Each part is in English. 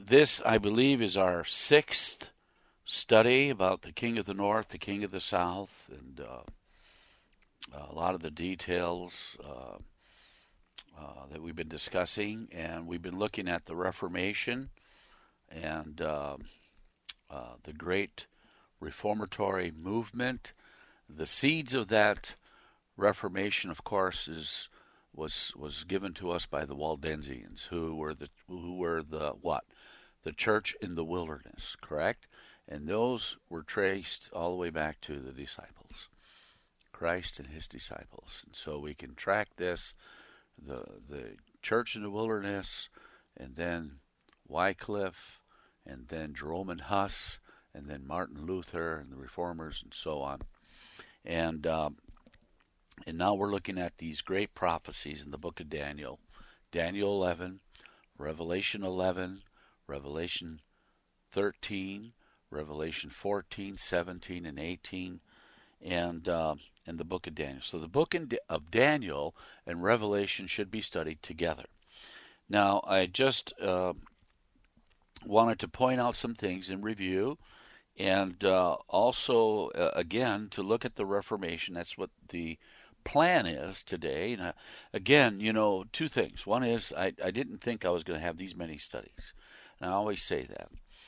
This, I believe, is our sixth study about the King of the North, the King of the South, and a lot of the details that we've been discussing. And we've been looking at the Reformation and the great reformatory movement. The seeds of that Reformation, of course, was given to us by the Waldensians, who were the what? The church in the wilderness, correct? And those were traced all the way back to the disciples, Christ and his disciples. And so we can track this, the church in the wilderness, and then Wycliffe, and then Jerome and Huss, and then Martin Luther and the Reformers, and so on. And now we're looking at these great prophecies in the book of Daniel. Daniel 11, Revelation 11, Revelation 13, Revelation 14, 17, and 18, and the book of Daniel. So the book of Daniel and Revelation should be studied together. Now, I just wanted to point out some things in review, and also, again, to look at the Reformation. That's what the plan is today. And again, two things. One is I didn't think I was going to have these many studies. And I always say that.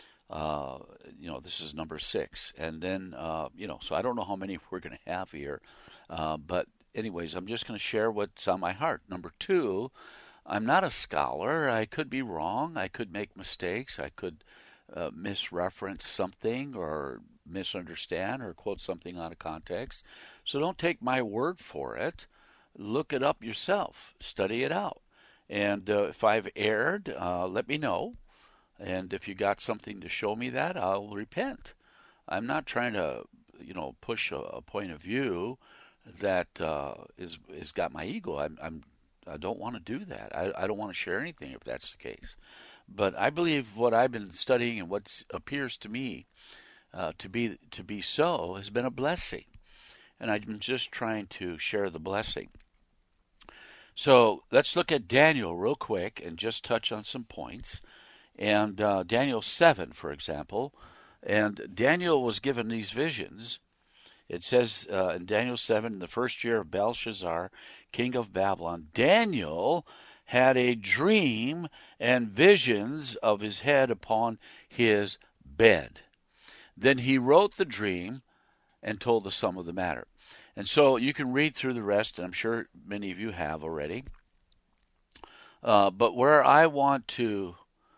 This is number 6. And then, so I don't know how many we're going to have here. But anyways, I'm just going to share what's on my heart. Number 2, I'm not a scholar. I could be wrong. I could make mistakes. I could misreference something or misunderstand or quote something out of context. So don't take my word for it. Look it up yourself. Study it out. And if I've erred, let me know. And if you got something to show me that, I'll repent. I'm not trying to, push a point of view that is got my ego. I don't want to do that. I don't want to share anything if that's the case. But I believe what I've been studying and what appears to me to be so has been a blessing, and I'm just trying to share the blessing. So let's look at Daniel real quick and just touch on some points. And Daniel 7, for example, and Daniel was given these visions. It says in Daniel 7, in the first year of Belshazzar, king of Babylon, Daniel had a dream and visions of his head upon his bed. Then he wrote the dream and told the sum of the matter. And so you can read through the rest, and I'm sure many of you have already. But where I want to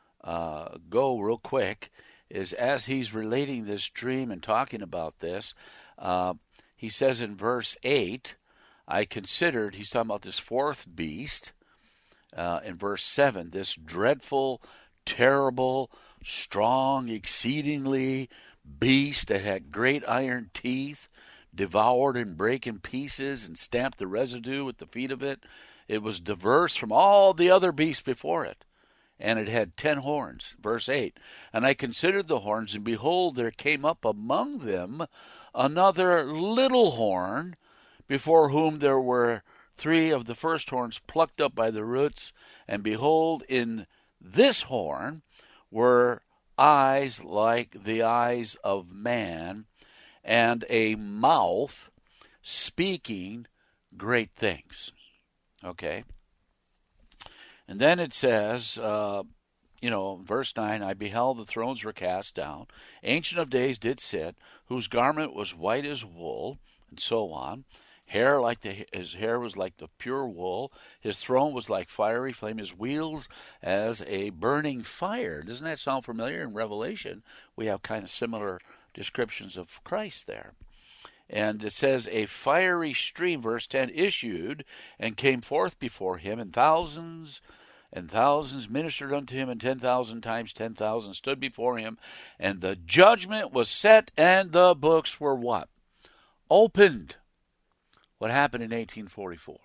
go real quick is as he's relating this dream and talking about this, he says in verse 8, he's talking about this fourth beast. In verse 7, this dreadful, terrible, strong, exceedingly beast that had great iron teeth, devoured and brake in pieces and stamped the residue with the feet of it. It was diverse from all the other beasts before it, and it had 10 horns. Verse 8, and I considered the horns, and behold, there came up among them another little horn, before whom there were 3 of the first horns plucked up by the roots, and behold, in this horn were eyes like the eyes of man, and a mouth speaking great things. Okay? And then it says, verse 9, I beheld the thrones were cast down. Ancient of Days did sit, whose garment was white as wool, and so on. His hair was like the pure wool. His throne was like fiery flame. His wheels as a burning fire. Doesn't that sound familiar? In Revelation, we have kind of similar descriptions of Christ there. And it says, a fiery stream, verse 10, issued and came forth before him, and thousands ministered unto him, and 10,000 times 10,000 stood before him. And the judgment was set, and the books were what? Opened. What happened in 1844?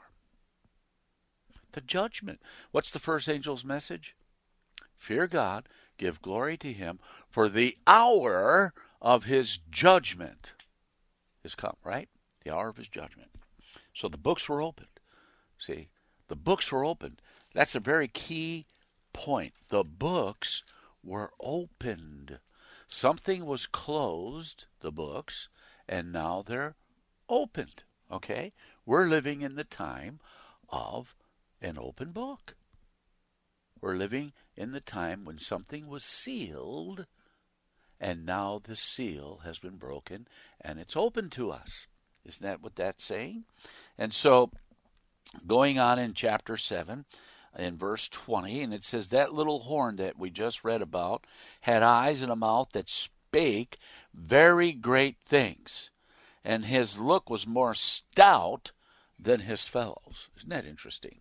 The judgment. What's the first angel's message? Fear God, give glory to him, for the hour of his judgment is come, right? The hour of his judgment. So the books were opened. See, the books were opened. That's a very key point. The books were opened. Something was closed, the books, and now they're opened. Okay? We're living in the time of an open book. We're living in the time when something was sealed, and now the seal has been broken, and it's open to us. Isn't that what that's saying? And so, going on in chapter 7, in verse 20, and it says, that little horn that we just read about had eyes and a mouth that spake very great things, and his look was more stout than his fellows. Isn't that interesting?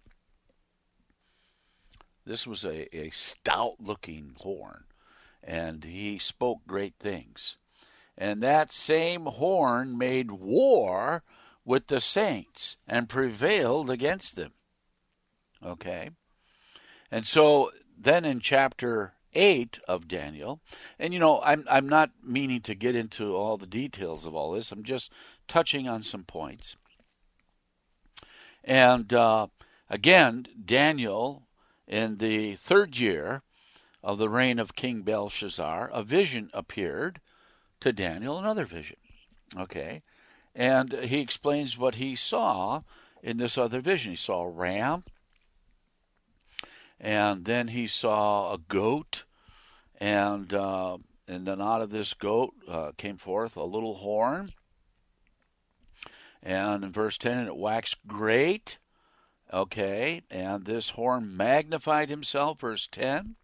This was a stout-looking horn, and he spoke great things. And that same horn made war with the saints and prevailed against them. Okay? And so then in chapter 8 of Daniel, and I'm not meaning to get into all the details of all this. I'm just touching on some points. And again, Daniel, in the 3rd year of the reign of King Belshazzar, a vision appeared to Daniel, another vision. Okay? And he explains what he saw in this other vision. He saw a ram, and then he saw a goat, and then out of this goat came forth a little horn. And in verse 10, it waxed great. Okay, and this horn magnified himself, verse 10.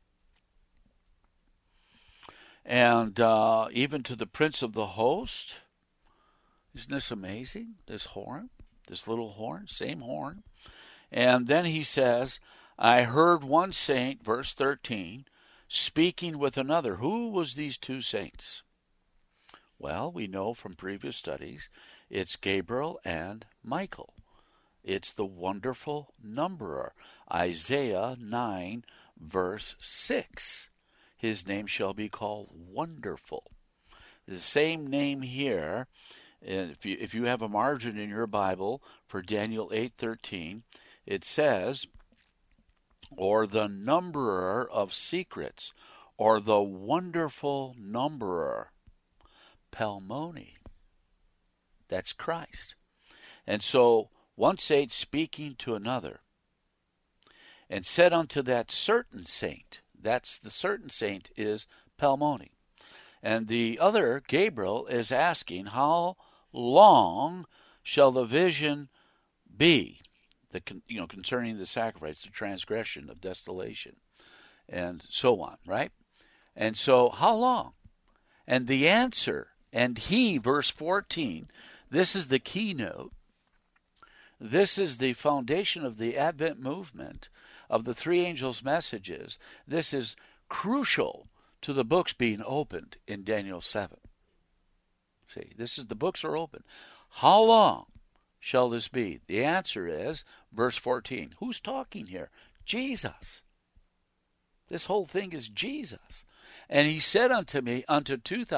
And even to the prince of the host. Isn't this amazing? This horn, this little horn, same horn. And then he says, I heard one saint, verse 13, speaking with another. Who was these two saints? Well, we know from previous studies, it's Gabriel and Michael. It's the wonderful numberer. Isaiah 9, verse 6. His name shall be called Wonderful. The same name here, if you have a margin in your Bible for Daniel 8:13, it says, or the numberer of secrets, or the wonderful numberer, Pelmoni. That's Christ. And so, one saint speaking to another, and said unto that certain saint, that's the certain saint is Pelmoni. And the other, Gabriel, is asking, how long shall the vision be? Concerning the sacrifice, the transgression of desolation, and so on, right? And so, how long? And the answer, and he, verse 14, this is the keynote. This is the foundation of the Advent movement, of the three angels' messages. This is crucial to the books being opened in Daniel 7. See, the books are open. How long shall this be? The answer is, verse 14. Who's talking here? Jesus. This whole thing is Jesus. And he said unto me, unto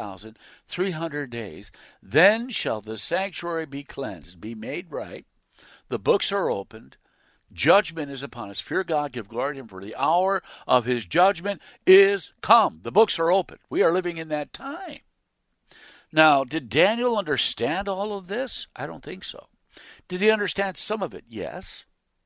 2,300 days, then shall the sanctuary be cleansed, be made right. The books are opened. Judgment is upon us. Fear God, give glory to him, for the hour of his judgment is come. The books are open. We are living in that time. Now, did Daniel understand all of this? I don't think so. Did he understand some of it? Yes.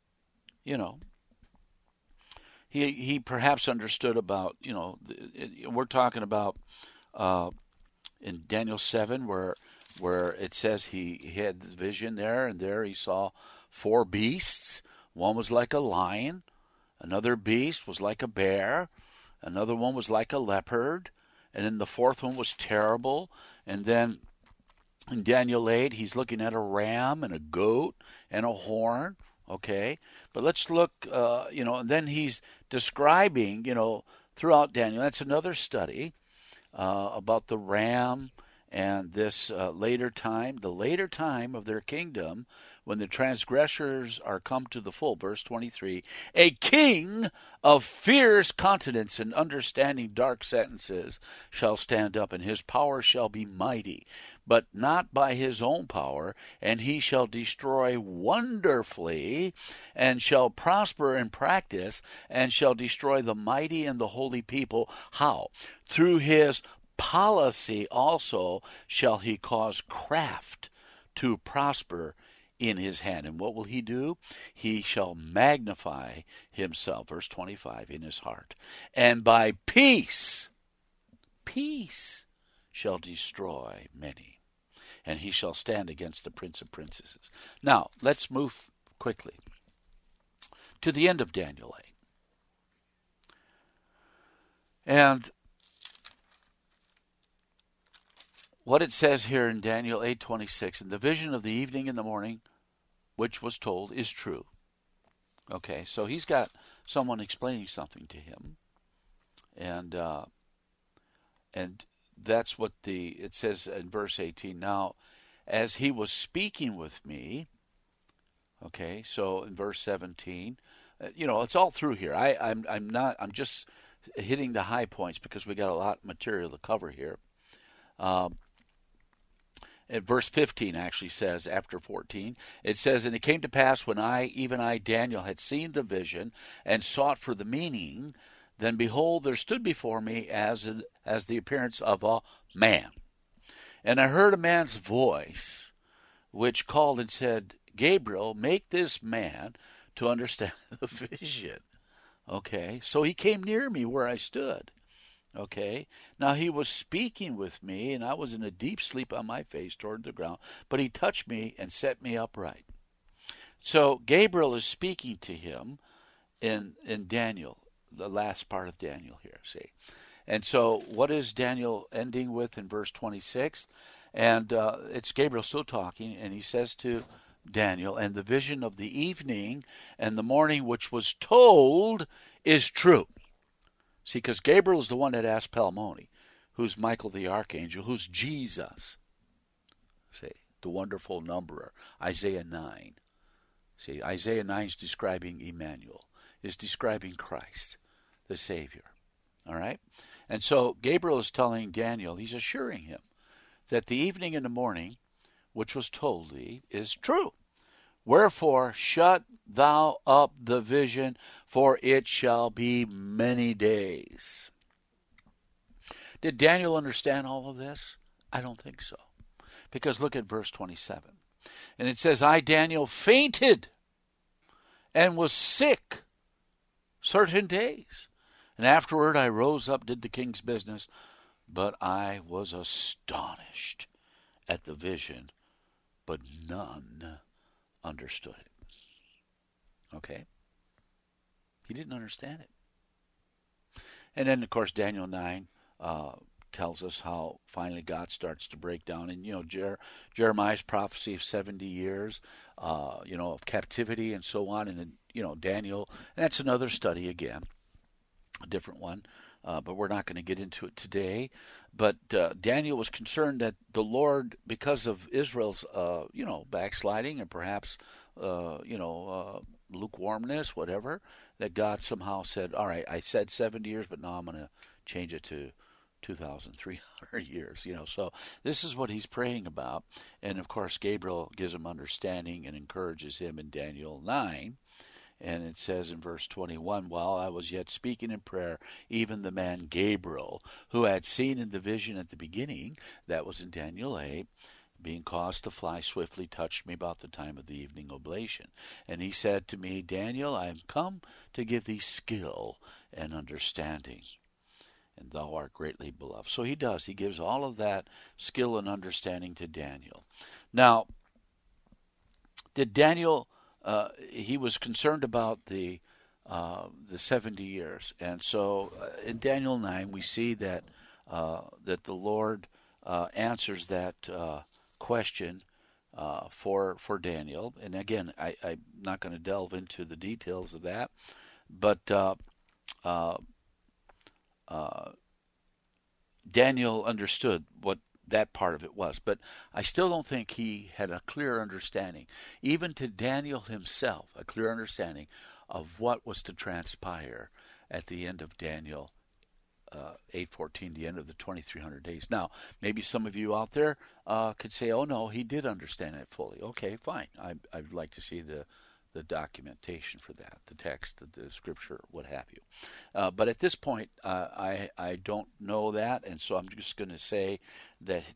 He perhaps understood about, we're talking about in Daniel 7 where it says he had the vision there, and there he saw 4 beasts. One was like a lion, another beast was like a bear, another one was like a leopard, and then the 4th one was terrible. And then in Daniel 8, he's looking at a ram and a goat and a horn. Okay, but let's look, and then he's describing, throughout Daniel. That's another study about the ram and this later time, the later time of their kingdom, when the transgressors are come to the full. Verse 23, a king of fierce countenance and understanding dark sentences shall stand up, and his power shall be mighty. but not by his own power, and he shall destroy wonderfully, and shall prosper in practice, and shall destroy the mighty and the holy people. How? Through his policy also shall he cause craft to prosper in his hand. And what will he do? He shall magnify himself, verse 25, in his heart. And by peace shall destroy many. And he shall stand against the prince of princesses. Now, let's move quickly to the end of Daniel 8. And what it says here in Daniel 8:26, and the vision of the evening and the morning, which was told, is true. Okay, so he's got someone explaining something to him, and that's what it says in verse 18. Now, as he was speaking with me, okay, so in verse 17, it's all through here. I'm just hitting the high points because we got a lot of material to cover here. And verse 15 actually says, after 14, it says, and it came to pass when I, Daniel, had seen the vision and sought for the meaning, then behold, there stood before me as the appearance of a man. And I heard a man's voice, which called and said, Gabriel, make this man to understand the vision. Okay, so he came near me where I stood. Okay, now he was speaking with me, and I was in a deep sleep on my face toward the ground, but he touched me and set me upright. So Gabriel is speaking to him in Daniel, the last part of Daniel here, see. And so what is Daniel ending with in verse 26? And it's Gabriel still talking, and he says to Daniel, and the vision of the evening and the morning which was told is true. See, because Gabriel is the one that asked Palmoni, who's Michael the archangel, who's Jesus. See, the wonderful numberer, Isaiah 9. See, Isaiah 9 is describing Emmanuel, is describing Christ, the Savior. All right? And so Gabriel is telling Daniel, he's assuring him that the evening and the morning, which was told thee, is true. Wherefore shut thou up the vision, for it shall be many days. Did Daniel understand all of this? I don't think so. Because look at verse 27. And it says, I, Daniel, fainted and was sick certain days. And afterward I rose up, did the king's business, but I was astonished at the vision, but none understood it. Okay? He didn't understand it. And then, of course, Daniel 9 tells us how finally God starts to break down. And, Jeremiah's prophecy of 70 years, of captivity and so on. And then, Daniel, and that's another study again, a different one. But we're not going to get into it today. But Daniel was concerned that the Lord, because of Israel's, backsliding and perhaps, lukewarmness, whatever, that God somehow said, all right, I said 70 years, but now I'm going to change it to 2,300 years. So this is what he's praying about. And, of course, Gabriel gives him understanding and encourages him in Daniel 9. And it says in verse 21, while I was yet speaking in prayer, even the man Gabriel, who had seen in the vision at the beginning, that was in Daniel 8, being caused to fly swiftly, touched me about the time of the evening oblation. And he said to me, Daniel, I am come to give thee skill and understanding, and thou art greatly beloved. So he does. He gives all of that skill and understanding to Daniel. Now, did Daniel... he was concerned about the 70 years, and so in Daniel 9 we see that the Lord answers that question for Daniel. And again, I'm not going to delve into the details of that, but Daniel understood what that part of it was. But I still don't think he had a clear understanding, even to Daniel himself, a clear understanding of what was to transpire at the end of Daniel 8:14, the end of the 2300 days. Now, maybe some of you out there could say, "Oh no, he did understand it fully." Okay, fine. I'd like to see the documentation for that, the text, the scripture, what have you. But at this point, I don't know that, and so I'm just going to say that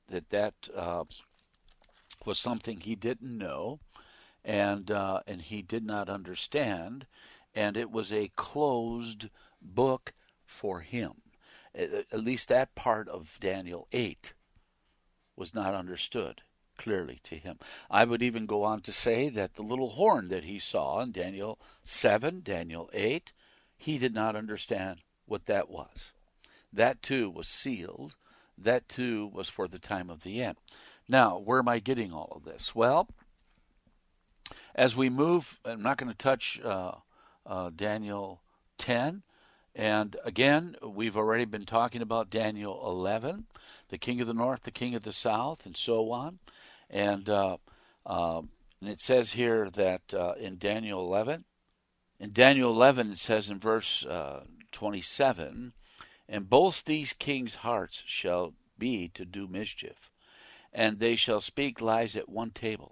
was something he didn't know, and he did not understand, and it was a closed book for him. At least that part of Daniel 8 was not understood clearly to him. I would even go on to say that the little horn that he saw in Daniel 7, Daniel 8, he did not understand what that was. That too was sealed. That too was for the time of the end. Now, where am I getting all of this? Well, as we move, I'm not going to touch Daniel 10. And again, we've already been talking about Daniel 11, the king of the north, the king of the south, and so on. And it says here that in Daniel 11, it says in verse 27, "And both these kings' hearts shall be to do mischief, and they shall speak lies at one table."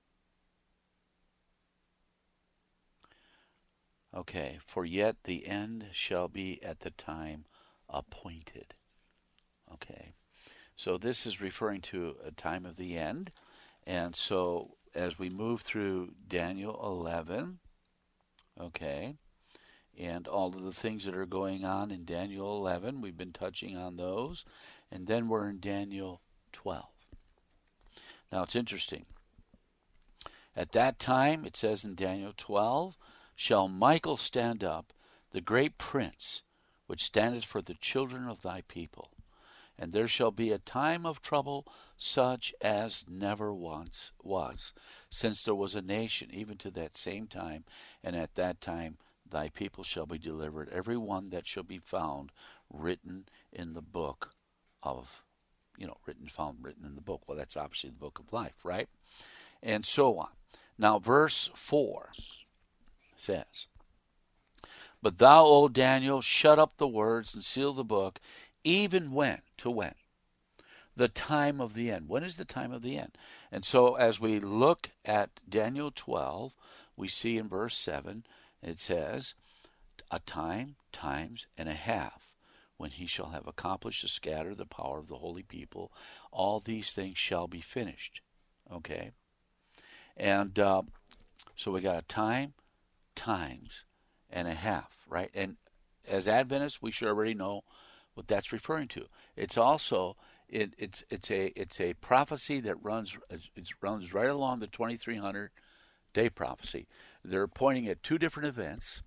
Okay, "for yet the end shall be at the time appointed." Okay, so this is referring to a time of the end. And so as we move through Daniel 11, okay, and all of the things that are going on in Daniel 11, we've been touching on those. And then we're in Daniel 12. Now it's interesting. At that time, it says in Daniel 12, "Shall Michael stand up, the great prince, which standeth for the children of thy people. And there shall be a time of trouble such as never once was, since there was a nation, even to that same time. And at that time thy people shall be delivered, every one that shall be found written in the book of," written in the book. Well, that's obviously the book of life, right? And so on. Now, verse 4 says, "But thou, O Daniel, shut up the words and seal the book, even when?" To when? The time of the end. When is the time of the end? And so as we look at Daniel 12, we see in verse 7, it says, "A time, times, and a half, when he shall have accomplished to scatter the power of the holy people, all these things shall be finished." Okay? And so we got a time, times, and a half, right? And as Adventists, we should already know what that's referring to. It's also it's a prophecy that runs right along the 2300 day prophecy. They're pointing at two different events.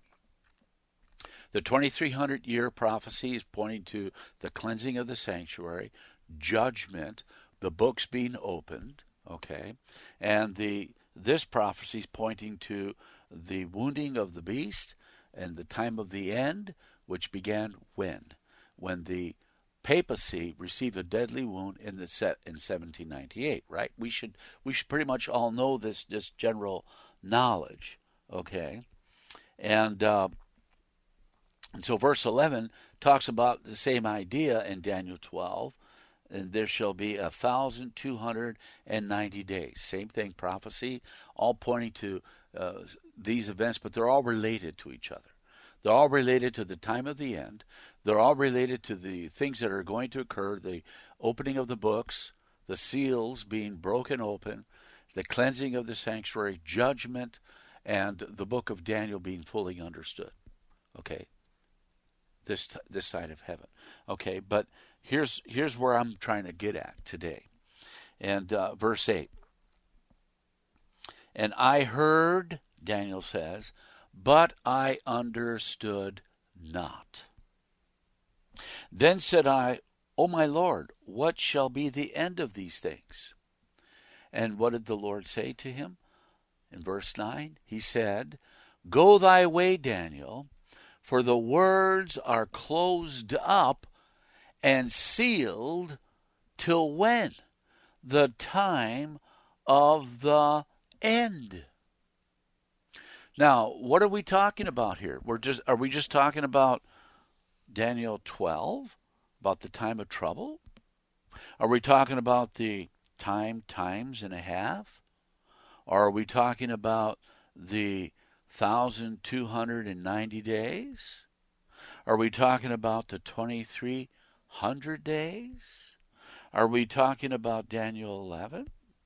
The 2300 year prophecy is pointing to the cleansing of the sanctuary, judgment, the books being opened, okay, and this prophecy is pointing to the wounding of the beast and the time of the end, which began when the papacy received a deadly wound in 1798. Right? We should pretty much all know this general knowledge. Okay, and so verse 11 talks about the same idea in Daniel 12. And there shall be 1,290 days. Same thing, prophecy, all pointing to these events, but they're all related to each other. They're all related to the time of the end. They're all related to the things that are going to occur, the opening of the books, the seals being broken open, the cleansing of the sanctuary, judgment, and the book of Daniel being fully understood. Okay, this side of heaven. Okay, but here's where I'm trying to get at today. And verse 8. "And I heard," Daniel says, "but I understood not. Then said I, O my Lord, what shall be the end of these things?" And what did the Lord say to him? In verse 9, he said, "Go thy way, Daniel, for the words are closed up and sealed till when? The time of the end." Now, what are we talking about here? Are we just talking about Daniel 12, about the time of trouble? Are we talking about the times and a half? Or are we talking about the 1,290 days? Are we talking about the 2,300 days? Are we talking about Daniel 11?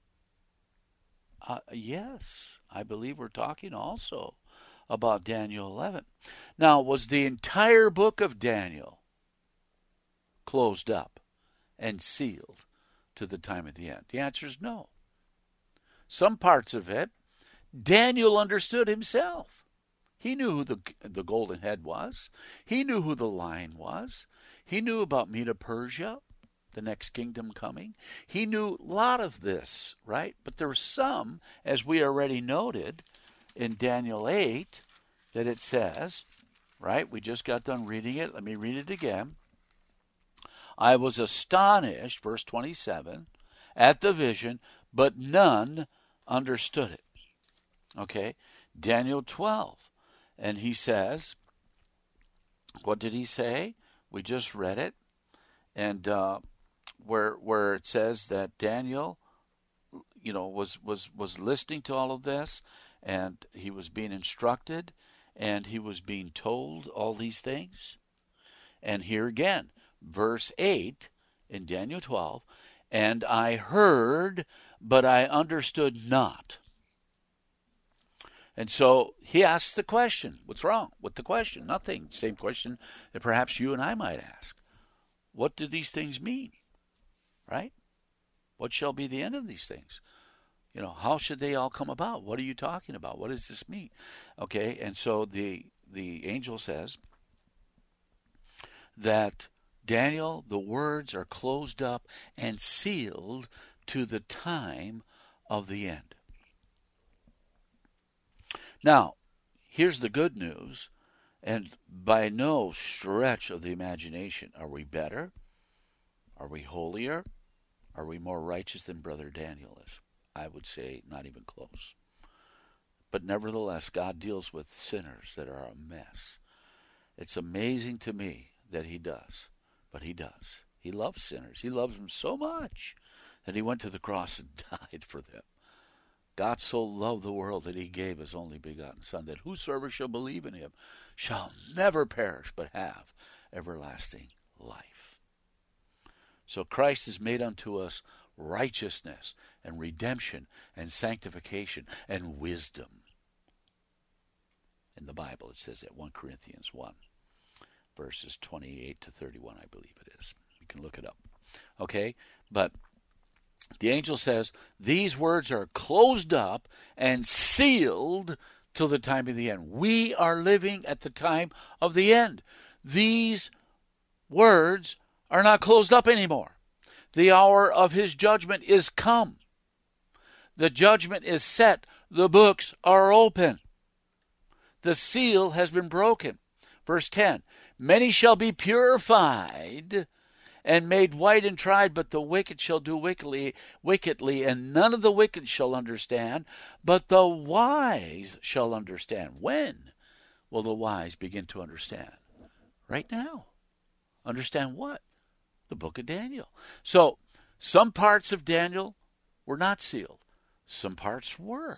Yes, I believe we're talking also about Daniel 11. Now, was the entire book of Daniel closed up and sealed to the time of the end? The answer is no. Some parts of it, Daniel understood himself. He knew who the golden head was. He knew who the lion was. He knew about Medo-Persia, the next kingdom coming. He knew a lot of this, right? But there were some, as we already noted in Daniel 8, that it says, right? We just got done reading it. Let me read it again. I was astonished, verse 27, at the vision, but none understood it. Okay? Daniel 12. And he says, what did he say? We just read it. And where it says that Daniel, was listening to all of this, and he was being instructed, and he was being told all these things. And here again, verse 8 in Daniel 12, and I heard, but I understood not. And so he asks the question, what's wrong with the question? Nothing. Same question that perhaps you and I might ask. What do these things mean? Right? What shall be the end of these things? How should they all come about? What are you talking about? What does this mean? Okay, and so the angel says that Daniel, the words are closed up and sealed to the time of the end. Now, here's the good news, and by no stretch of the imagination are we better, are we holier, are we more righteous than Brother Daniel is? I would say not even close. But nevertheless, God deals with sinners that are a mess. It's amazing to me that he does, but he does. He loves sinners. He loves them so much that he went to the cross and died for them. God so loved the world that he gave his only begotten Son, that whosoever shall believe in him shall never perish, but have everlasting life. So Christ has made unto us righteousness and redemption and sanctification and wisdom. In the Bible it says at 1 Corinthians 1, verses 28 to 31, I believe it is. You can look it up. Okay? But the angel says, these words are closed up and sealed till the time of the end. We are living at the time of the end. These words are not closed up anymore. The hour of his judgment is come. The judgment is set. The books are open. The seal has been broken. Verse 10, many shall be purified and made white and tried, but the wicked shall do wickedly, and none of the wicked shall understand, but the wise shall understand. When will the wise begin to understand? Right now. Understand what? The book of Daniel. So, some parts of Daniel were not sealed. Some parts were.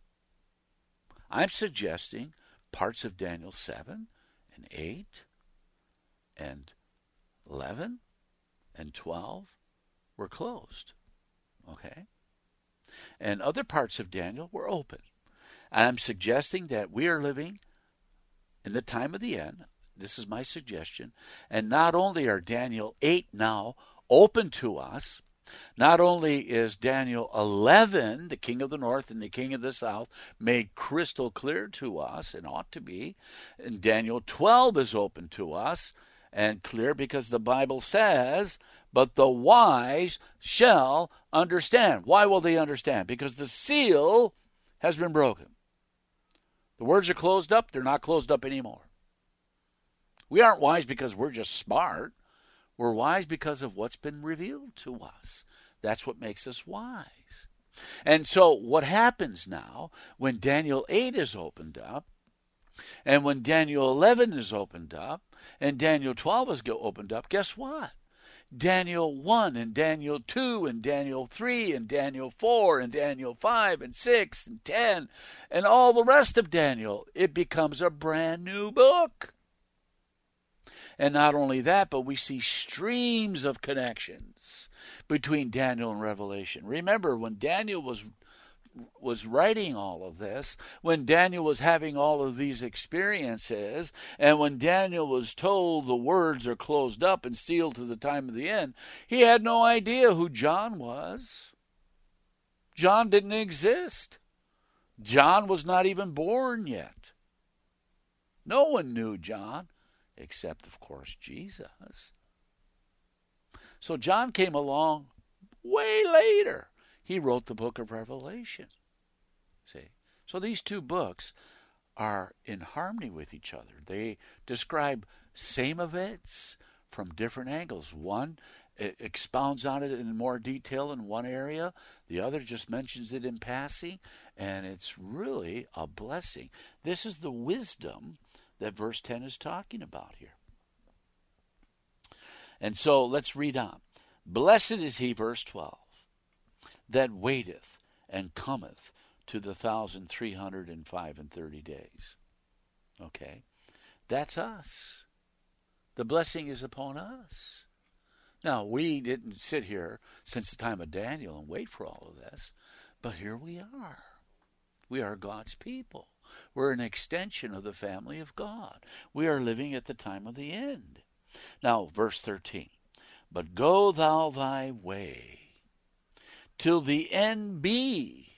I'm suggesting parts of Daniel 7 and 8 and 11 and 12 were closed. Okay? And other parts of Daniel were open. And I'm suggesting that we are living in the time of the end. This is my suggestion. And not only are Daniel 8 now open to us, not only is Daniel 11, the king of the north and the king of the south, made crystal clear to us, and ought to be, and Daniel 12 is open to us and clear because the Bible says, but the wise shall understand. Why will they understand? Because the seal has been broken. The words are closed up. They're not closed up anymore. We aren't wise because we're just smart. We're wise because of what's been revealed to us. That's what makes us wise. And so what happens now when Daniel 8 is opened up And when Daniel 11 is opened up and Daniel 12 is opened up, guess what? Daniel 1 and Daniel 2 and Daniel 3 and Daniel 4 and Daniel 5 and 6 and 10 and all the rest of Daniel, it becomes a brand new book. And not only that, but we see streams of connections between Daniel and Revelation. Remember, when Daniel was writing all of this, when Daniel was having all of these experiences, and when Daniel was told the words are closed up and sealed to the time of the end, he had no idea who John was. John didn't exist. John was not even born yet. No one knew John, except, of course, Jesus. So John came along way later. He wrote the book of Revelation. See? So these two books are in harmony with each other. They describe same events from different angles. One expounds on it in more detail in one area. The other just mentions it in passing. And it's really a blessing. This is the wisdom that verse 10 is talking about here. And so let's read on. Blessed is he, verse 12, that waiteth and cometh to the 1,330 days. Okay? That's us. The blessing is upon us. Now, we didn't sit here since the time of Daniel and wait for all of this, but here we are. We are God's people. We're an extension of the family of God. We are living at the time of the end. Now, verse 13. But go thou thy way, till the end be.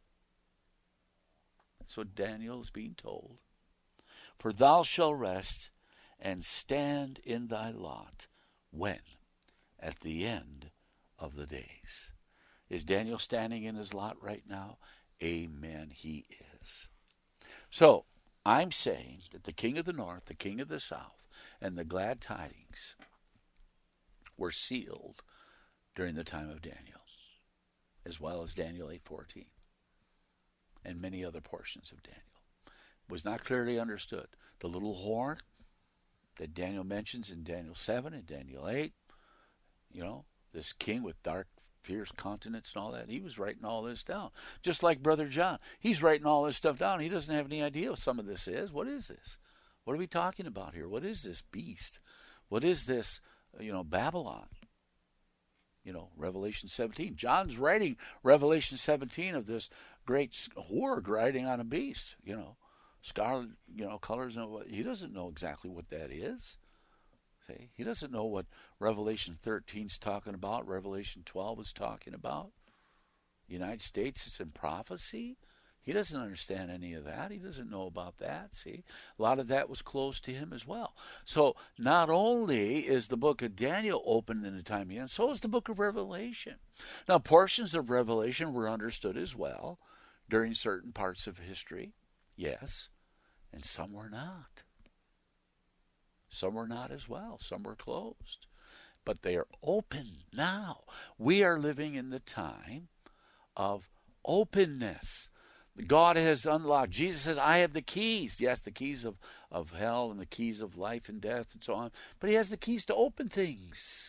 That's what Daniel is being told. For thou shalt rest and stand in thy lot. When? At the end of the days. Is Daniel standing in his lot right now? Amen, he is. So, I'm saying that the king of the north, the king of the south, and the glad tidings were sealed during the time of Daniel, as well as Daniel 8:14 and many other portions of Daniel. It was not clearly understood. The little horn that Daniel mentions in Daniel 7 and Daniel 8, this king with dark, fierce countenance and all that, he was writing all this down. Just like Brother John. He's writing all this stuff down. He doesn't have any idea what some of this is. What is this? What are we talking about here? What is this beast? What is this, Babylon? Revelation 17. John's writing Revelation 17 of this great horde riding on a beast, scarlet, colors. He doesn't know exactly what that is. See? He doesn't know what Revelation 13 is talking about, Revelation 12 is talking about. The United States is in prophecy. He doesn't understand any of that. He doesn't know about that. See, a lot of that was closed to him as well. So not only is the book of Daniel open in the time of the end, so is the book of Revelation. Now, portions of Revelation were understood as well during certain parts of history, yes, and some were not. Some were not as well. Some were closed. But they are open now. We are living in the time of openness. God has unlocked. Jesus said, I have the keys. Yes, the keys of hell and the keys of life and death and so on. But he has the keys to open things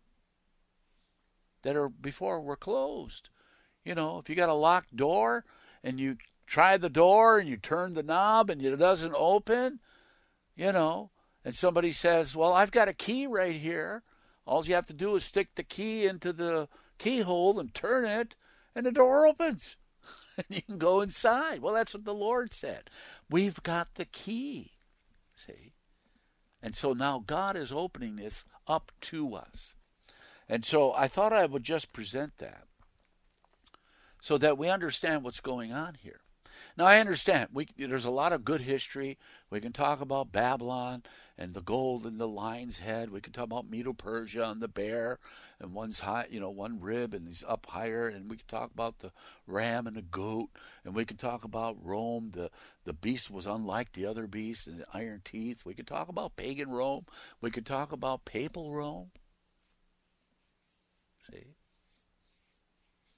that are before were closed. If you got a locked door and you try the door and you turn the knob and it doesn't open, and somebody says, well, I've got a key right here. All you have to do is stick the key into the keyhole and turn it, and the door opens. And you can go inside. Well, that's what the Lord said. We've got the key. See? And so now God is opening this up to us. And so I thought I would just present that so that we understand what's going on here. Now, I understand. There's a lot of good history. We can talk about Babylon and the gold and the lion's head. We can talk about Medo-Persia and the bear, and one's high, one rib and he's up higher. And we can talk about the ram and the goat. And we can talk about Rome. The beast was unlike the other beasts and the iron teeth. We can talk about pagan Rome. We can talk about papal Rome. See?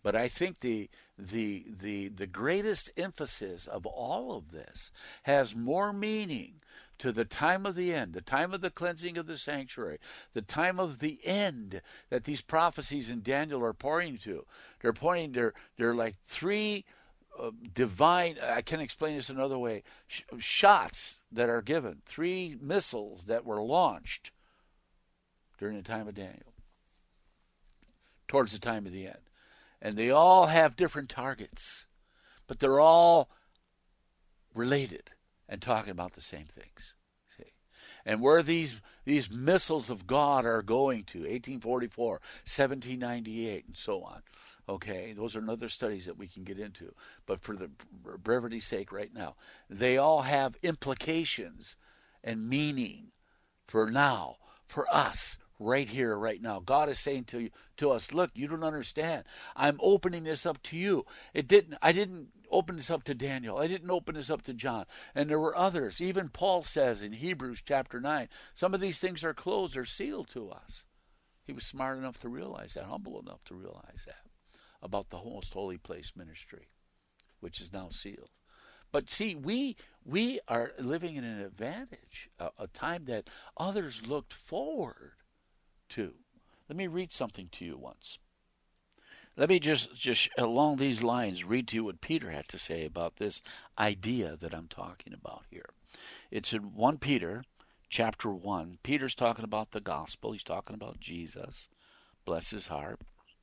But I think the greatest emphasis of all of this has more meaning to the time of the end, the time of the cleansing of the sanctuary, the time of the end that these prophecies in Daniel are pointing to. They're like three divine, I can't explain this another way, shots that are given, three missiles that were launched during the time of Daniel, towards the time of the end. And they all have different targets, but they're all related and talking about the same things. See? And where these missiles of God are going to, 1844, 1798, and so on. Okay, those are another studies that we can get into. But for the brevity's sake right now, they all have implications and meaning for now, for us, right here, right now. God is saying to us, look, you don't understand. I'm opening this up to you. I didn't open this up to Daniel. I didn't open this up to John. And there were others. Even Paul says in Hebrews chapter 9, some of these things are closed or sealed to us. He was smart enough to realize that, humble enough to realize that about the most holy place ministry, which is now sealed. But see, we are living in an advantage, a time that others looked forward to. Let me read something to you once. Let me just along these lines read to you what Peter had to say about this idea that I'm talking about here. It's in 1 Peter chapter 1. Peter's talking about the gospel. He's talking about Jesus. Bless his heart.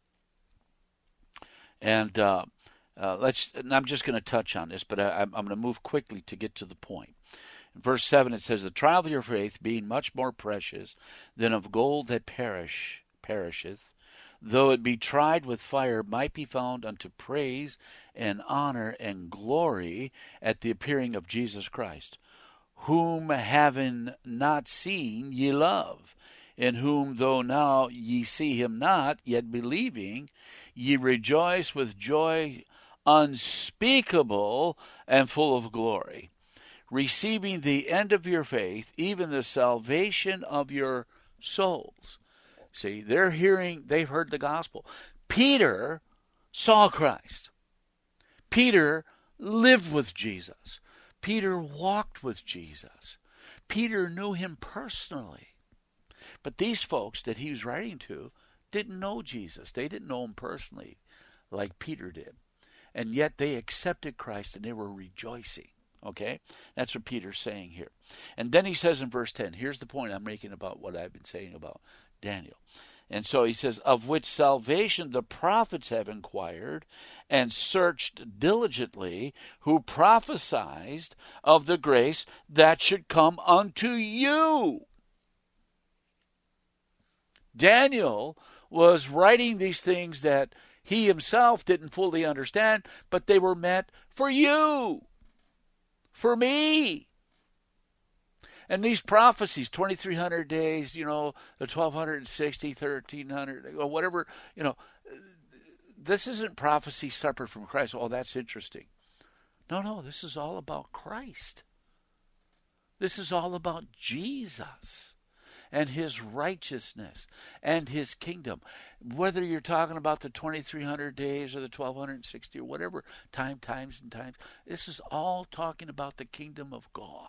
And I'm just going to touch on this, but I'm going to move quickly to get to the point. In verse 7 it says, the trial of your faith, being much more precious than of gold that perisheth, though it be tried with fire, might be found unto praise and honor and glory at the appearing of Jesus Christ, whom having not seen ye love, in whom though now ye see him not, yet believing, ye rejoice with joy unspeakable and full of glory, receiving the end of your faith, even the salvation of your souls. See, they've heard the gospel. Peter saw Christ. Peter lived with Jesus. Peter walked with Jesus. Peter knew him personally. But these folks that he was writing to didn't know Jesus. They didn't know him personally like Peter did. And yet they accepted Christ and they were rejoicing. Okay? That's what Peter's saying here. And then he says in verse 10, here's the point I'm making about what I've been saying about Daniel. And so he says, of which salvation the prophets have inquired and searched diligently, who prophesied of the grace that should come unto you. Daniel was writing these things that he himself didn't fully understand, but they were meant for you, for me. And these prophecies, 2,300 days, the 1,260, 1,300, or whatever, this isn't prophecy separate from Christ. Oh, that's interesting. No, this is all about Christ. This is all about Jesus and his righteousness and his kingdom. Whether you're talking about the 2,300 days or the 1,260 or whatever, times and times, this is all talking about the kingdom of God.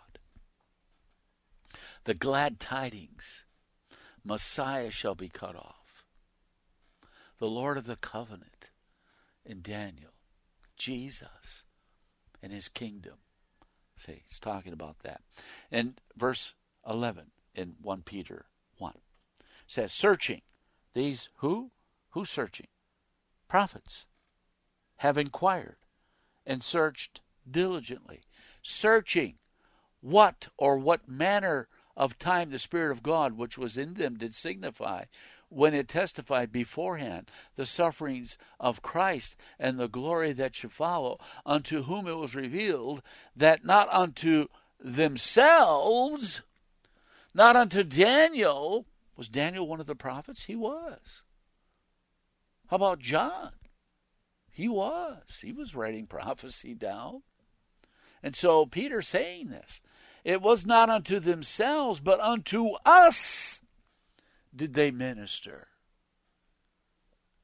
The glad tidings, Messiah shall be cut off. The Lord of the covenant in Daniel, Jesus and his kingdom. See, it's talking about that. And verse 11 in 1 Peter 1 says, searching. These who? Who's searching? Prophets have inquired and searched diligently. Searching what manner of time the Spirit of God which was in them did signify, when it testified beforehand the sufferings of Christ and the glory that should follow, unto whom it was revealed that not unto themselves, not unto Daniel. Was Daniel one of the prophets? He was. How about John? He was. He was writing prophecy down. And so Peter's saying this. It was not unto themselves, but unto us did they minister,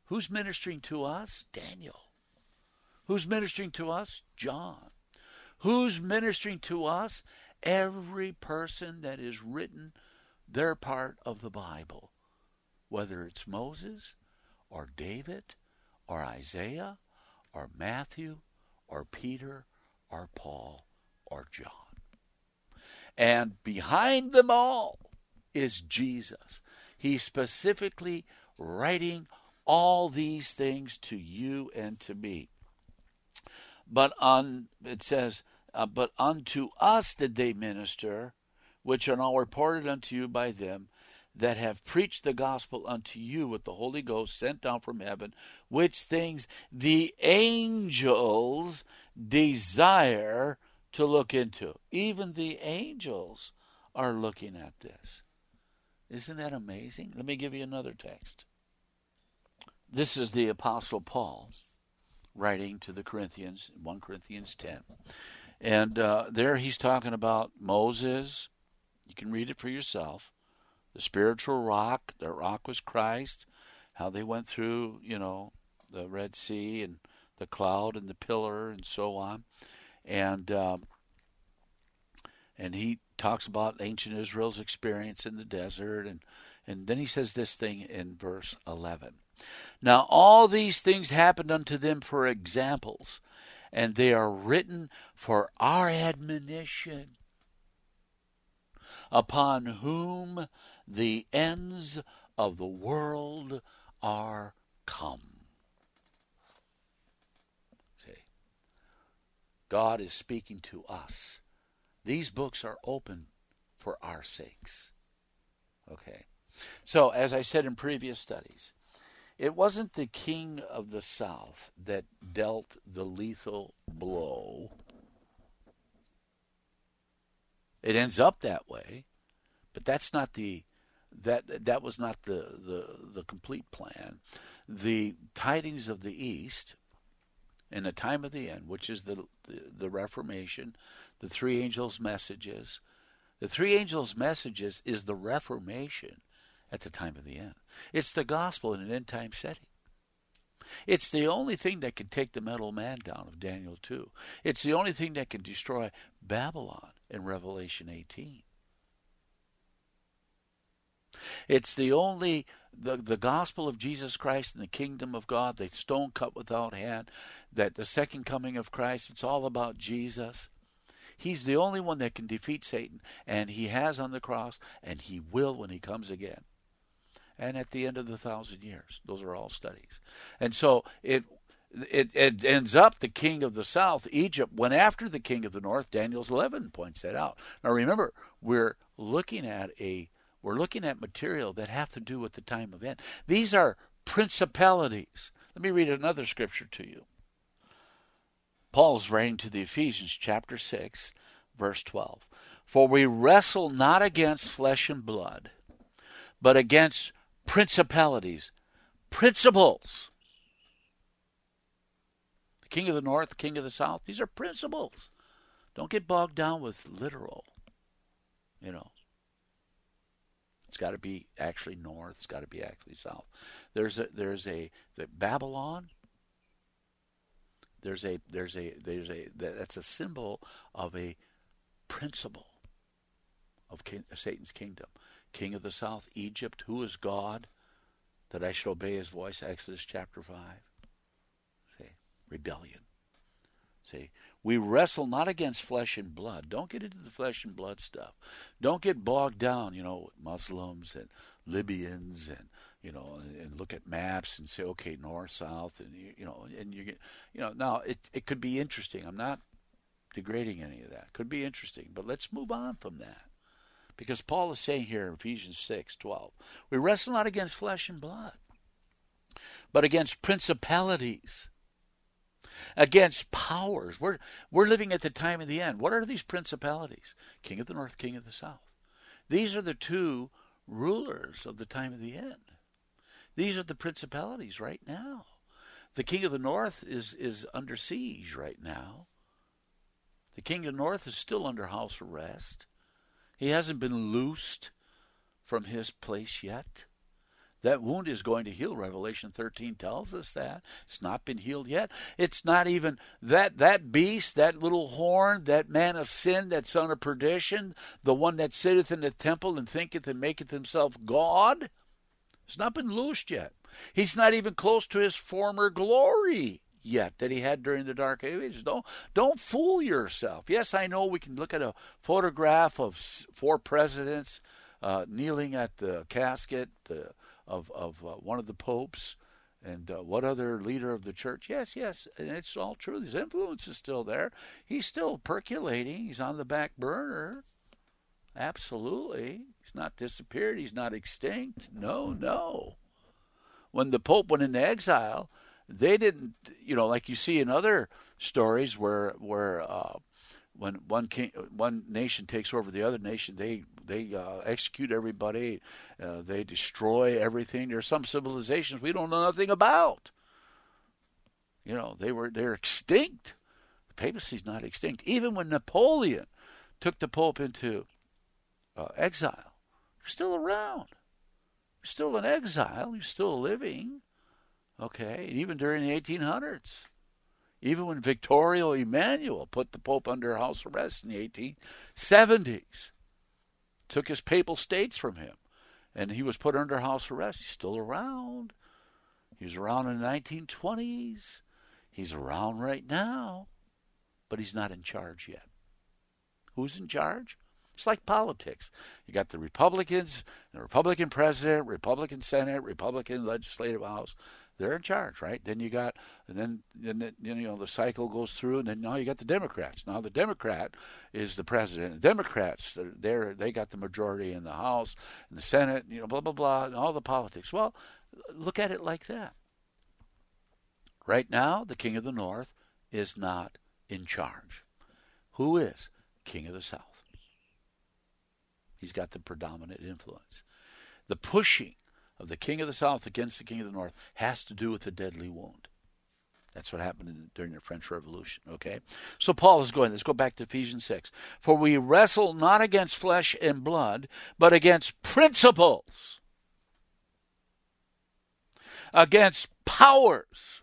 Who's ministering to us? Daniel. Who's ministering to us? John. Who's ministering to us? Every person that is written their part of the Bible, whether it's Moses or David or Isaiah or Matthew or Peter or Paul or John. And behind them all is Jesus. He's specifically writing all these things to you and to me. But it says, but unto us did they minister, which are now reported unto you by them that have preached the gospel unto you with the Holy Ghost sent down from heaven, which things the angels desire to look into. Even the angels are looking at this. Isn't that amazing? Let me give you another text. This is the Apostle Paul writing to the Corinthians, 1 Corinthians 10. And there he's talking about Moses. You can read it for yourself. The spiritual rock. The rock was Christ. How they went through, the Red Sea and the cloud and the pillar and so on. And he talks about ancient Israel's experience in the desert. And then he says this thing in verse 11. Now all these things happened unto them for examples, and they are written for our admonition, upon whom the ends of the world are come. See, God is speaking to us. These books are open for our sakes. Okay. So, as I said in previous studies, it wasn't the king of the south that dealt the lethal blow. It ends up that way, but that's not that was not the complete plan. The tidings of the East in the time of the end, which is the Reformation, the three angels' messages. The three angels' messages is the Reformation at the time of the end. It's the gospel in an end-time setting. It's the only thing that can take the metal man down of Daniel 2. It's the only thing that can destroy Babylon in Revelation 18. It's the only, the gospel of Jesus Christ and the kingdom of God, the stone cut without hand, that the second coming of Christ, it's all about Jesus. He's the only one that can defeat Satan, and he has on the cross, and he will when he comes again. And at the end of the 1,000 years. Those are all studies. And so it ends up the king of the south, Egypt, went after the king of the north. Daniel's 11 points that out. Now remember, we're looking at material that have to do with the time of end. These are principalities. Let me read another scripture to you. Paul's writing to the Ephesians chapter 6, verse 12. For we wrestle not against flesh and blood, but against principalities, principles. The king of the north, the king of the south, these are principles. Don't get bogged down with literal. It's got to be actually north, it's got to be actually south. There's Babylon. That's a symbol of a principle of Satan's kingdom. King of the south, Egypt, who is God, that I should obey his voice, Exodus chapter 5. See, rebellion. See, we wrestle not against flesh and blood. Don't get into the flesh and blood stuff. Don't get bogged down, with Muslims and Libyans and, and look at maps and say, okay, north, south, and, and you get, now it could be interesting. I'm not degrading any of that. It could be interesting, but let's move on from that. Because Paul is saying here in Ephesians 6:12, we wrestle not against flesh and blood, but against principalities, against powers. We're living at the time of the end. What are these principalities? King of the north, king of the south. These are the two rulers of the time of the end. These are the principalities right now. The king of the north is under siege right now. The king of the north is still under house arrest. He hasn't been loosed from his place yet. That wound is going to heal. Revelation 13 tells us that. It's not been healed yet. It's not even that beast, that little horn, that man of sin, that son of perdition, the one that sitteth in the temple and thinketh and maketh himself God. It's not been loosed yet. He's not even close to his former glory yet that he had during the dark ages. Don't fool yourself. Yes, I know we can look at a photograph of 4 presidents kneeling at the casket of one of the popes, and what other leader of the church. Yes, and it's all true. His influence is still there. He's still percolating. He's on the back burner. Absolutely. He's not disappeared. He's not extinct. No. When the Pope went into exile, they didn't, like you see in other stories where when one nation takes over the other nation, they execute everybody, they destroy everything. There's some civilizations we don't know nothing about. They're extinct. The papacy's not extinct. Even when Napoleon took the Pope into exile, they're still around. You're still in exile. You're still living. Okay, and even during the 1800s. Even when Victorio Emmanuel put the Pope under house arrest in the 1870s, took his papal states from him, and he was put under house arrest. He's still around. He was around in the 1920s. He's around right now, but he's not in charge yet. Who's in charge? It's like politics. You got the Republicans, the Republican president, Republican Senate, Republican legislative house. They're in charge, right? Then the cycle goes through, and then now you got the Democrats. Now the Democrat is the president. The Democrats, they got the majority in the House and the Senate, blah, blah, blah, and all the politics. Well, look at it like that. Right now, the King of the North is not in charge. Who is King of the South? He's got the predominant influence. The pushing of the King of the South against the King of the North has to do with the deadly wound. That's what happened during the French Revolution, okay? So Paul is let's go back to Ephesians 6. For we wrestle not against flesh and blood, but against principles, against powers,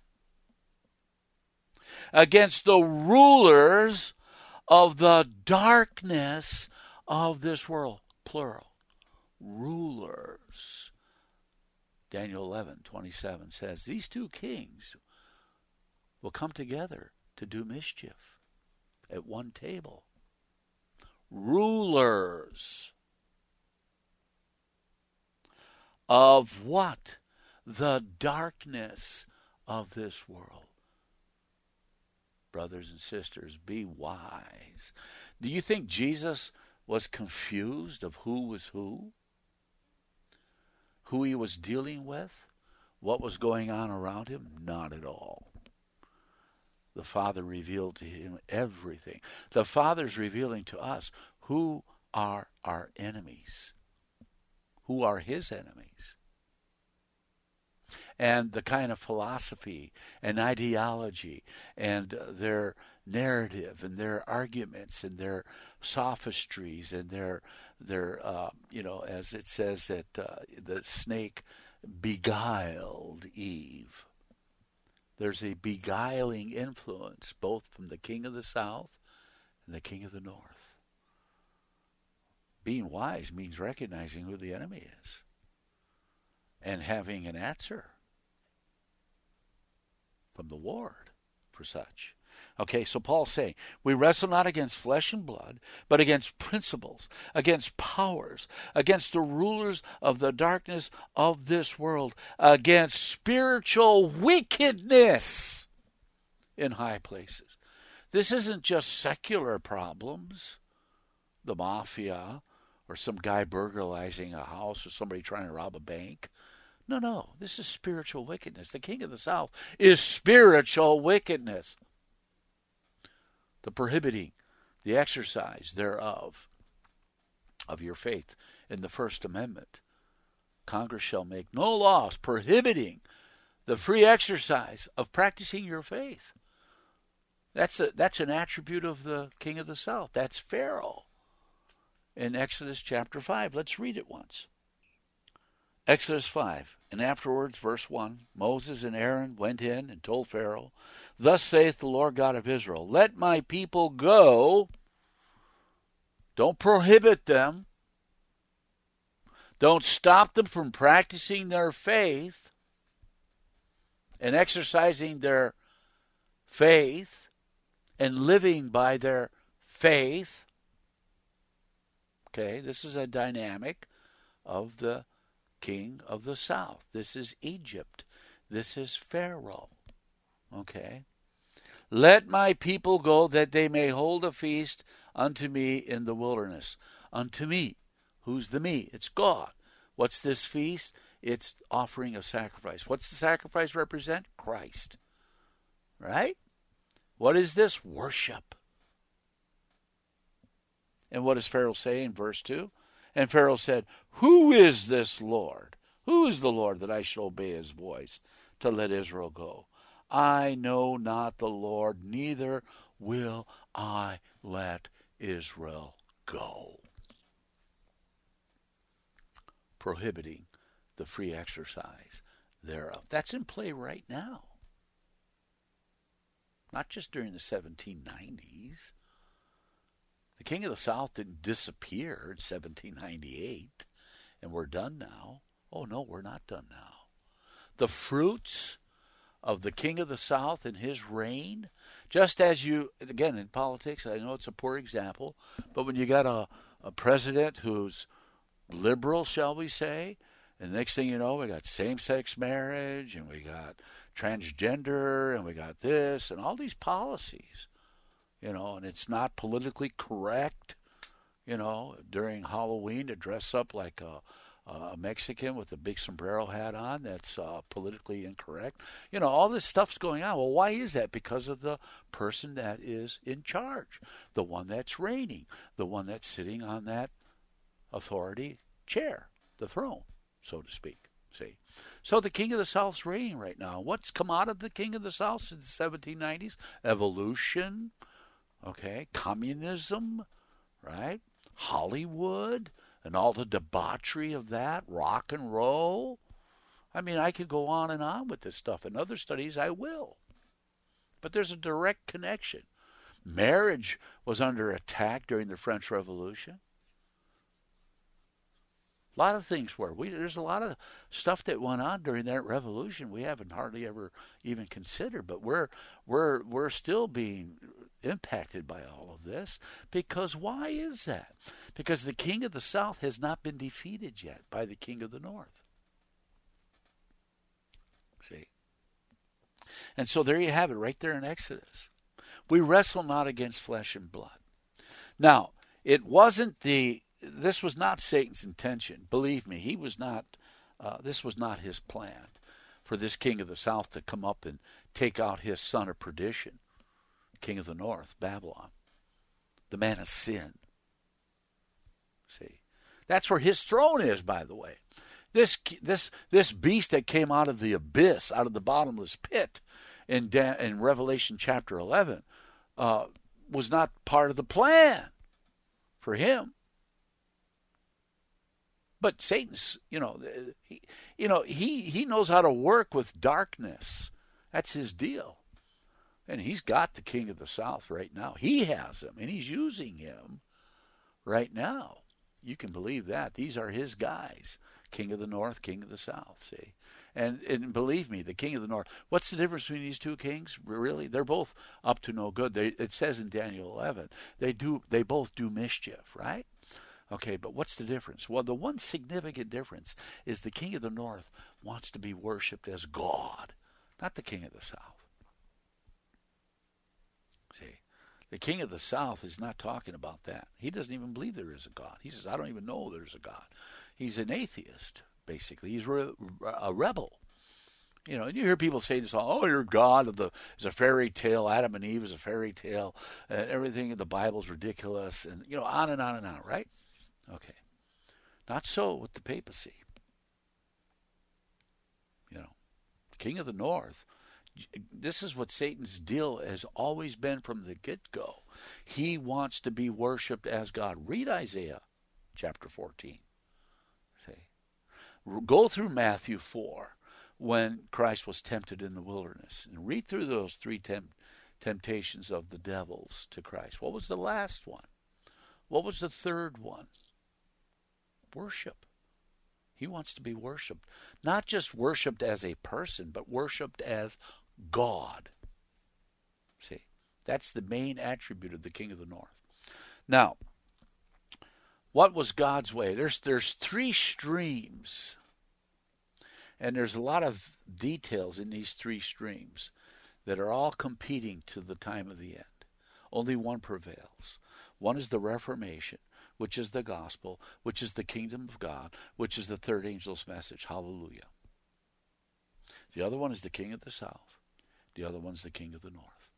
against the rulers of the darkness of this world, plural, rulers. Daniel 11:27 says, these 2 kings will come together to do mischief at one table. Rulers of what? The darkness of this world. Brothers and sisters, be wise. Do you think Jesus was confused of who was who? Who he was dealing with? What was going on around him? Not at all. The Father revealed to him everything. The Father's revealing to us who are our enemies, who are his enemies, and the kind of philosophy and ideology and their narrative and their arguments and their sophistries and their as it says that the snake beguiled Eve. There's a beguiling influence both from the King of the South and the King of the North. Being wise means recognizing who the enemy is and having an answer from the Lord for such. Okay, so Paul's saying, we wrestle not against flesh and blood, but against principles, against powers, against the rulers of the darkness of this world, against spiritual wickedness in high places. This isn't just secular problems, the mafia, or some guy burglarizing a house, or somebody trying to rob a bank. No, this is spiritual wickedness. The King of the South is spiritual wickedness. The prohibiting, the exercise thereof, of your faith in the First Amendment. Congress shall make no laws prohibiting the free exercise of practicing your faith. That's an attribute of the King of the South. That's Pharaoh. In Exodus chapter 5, let's read it once. Exodus 5. And afterwards, verse 1, Moses and Aaron went in and told Pharaoh, Thus saith the Lord God of Israel, Let my people go. Don't prohibit them. Don't stop them from practicing their faith and exercising their faith and living by their faith. Okay, this is a dynamic of the king of the south. This is Egypt. This is Pharaoh. Okay. Let my people go that they may hold a feast unto me in the wilderness. Unto me. Who's the me? It's God. What's this feast? It's offering a sacrifice. What's the sacrifice represent? Christ. Right? What is this? Worship. And what does Pharaoh say in verse 2? And Pharaoh said, Who is this Lord? Who is the Lord that I shall obey his voice to let Israel go? I know not the Lord, neither will I let Israel go. Prohibiting the free exercise thereof. That's in play right now. Not just during the 1790s. The king of the south didn't disappear in 1798 and we're done now. Oh no, we're not done now. The fruits of the king of the south and his reign, just as you, again in politics, I know it's a poor example, but when you got a president who's liberal, shall we say, and the next thing you know, we got same-sex marriage, and we got transgender, and we got this, and all these policies. And it's not politically correct, during Halloween to dress up like a Mexican with a big sombrero hat on. That's politically incorrect. All this stuff's going on. Well, why is that? Because of the person that is in charge, the one that's reigning, the one that's sitting on that authority chair, the throne, so to speak. See? So the king of the south's reigning right now. What's come out of the king of the south since the 1790s? Evolution. Okay, communism, right? Hollywood and all the debauchery of that, rock and roll. I mean, I could go on and on with this stuff. In other studies, I will. But there's a direct connection. Marriage was under attack during the French Revolution. A lot of things were. There's a lot of stuff that went on during that revolution we haven't hardly ever even considered, but we're still being impacted by all of this. Because why is that? Because the king of the south has not been defeated yet by the king of the north. See? And so there you have it right there in Exodus. We wrestle not against flesh and blood. Now, this was not Satan's intention. Believe me, this was not his plan for this king of the south to come up and take out his son of perdition, king of the north, Babylon, the man of sin. See, that's where his throne is, by the way. This beast that came out of the abyss, out of the bottomless pit in Revelation chapter 11, was not part of the plan for him. But Satan's, he knows how to work with darkness. That's his deal. And he's got the king of the south right now. He has him, and he's using him right now. You can believe that. These are his guys. King of the north, king of the south, see? And believe me, the king of the north, what's the difference between these two kings? Really? They're both up to no good. It says in Daniel 11, they both do mischief, right? Okay, but what's the difference? Well, the one significant difference is the king of the north wants to be worshipped as God, not the king of the south. See, the king of the south is not talking about that. He doesn't even believe there is a God. He says, I don't even know there's a God. He's an atheist, basically. He's a rebel. And you hear people say this, your God is a fairy tale. Adam and Eve is a fairy tale. Everything in the Bible is ridiculous. And, on and on and on, right? Okay. Not so with the papacy. King of the north. This is what Satan's deal has always been from the get-go. He wants to be worshipped as God. Read Isaiah chapter 14. See? Go through Matthew 4 when Christ was tempted in the wilderness and read through those three temptations of the devils to Christ. What was the last one? What was the third one? Worship. He wants to be worshiped. Not just worshiped as a person, but worshiped as God. See, that's the main attribute of the King of the North. Now, what was God's way? There's three streams, and there's a lot of details in these three streams that are all competing to the time of the end. Only one prevails. One is the Reformation, which is the gospel, which is the kingdom of God, which is the third angel's message. Hallelujah. The other one is the king of the south. The other one's the king of the north.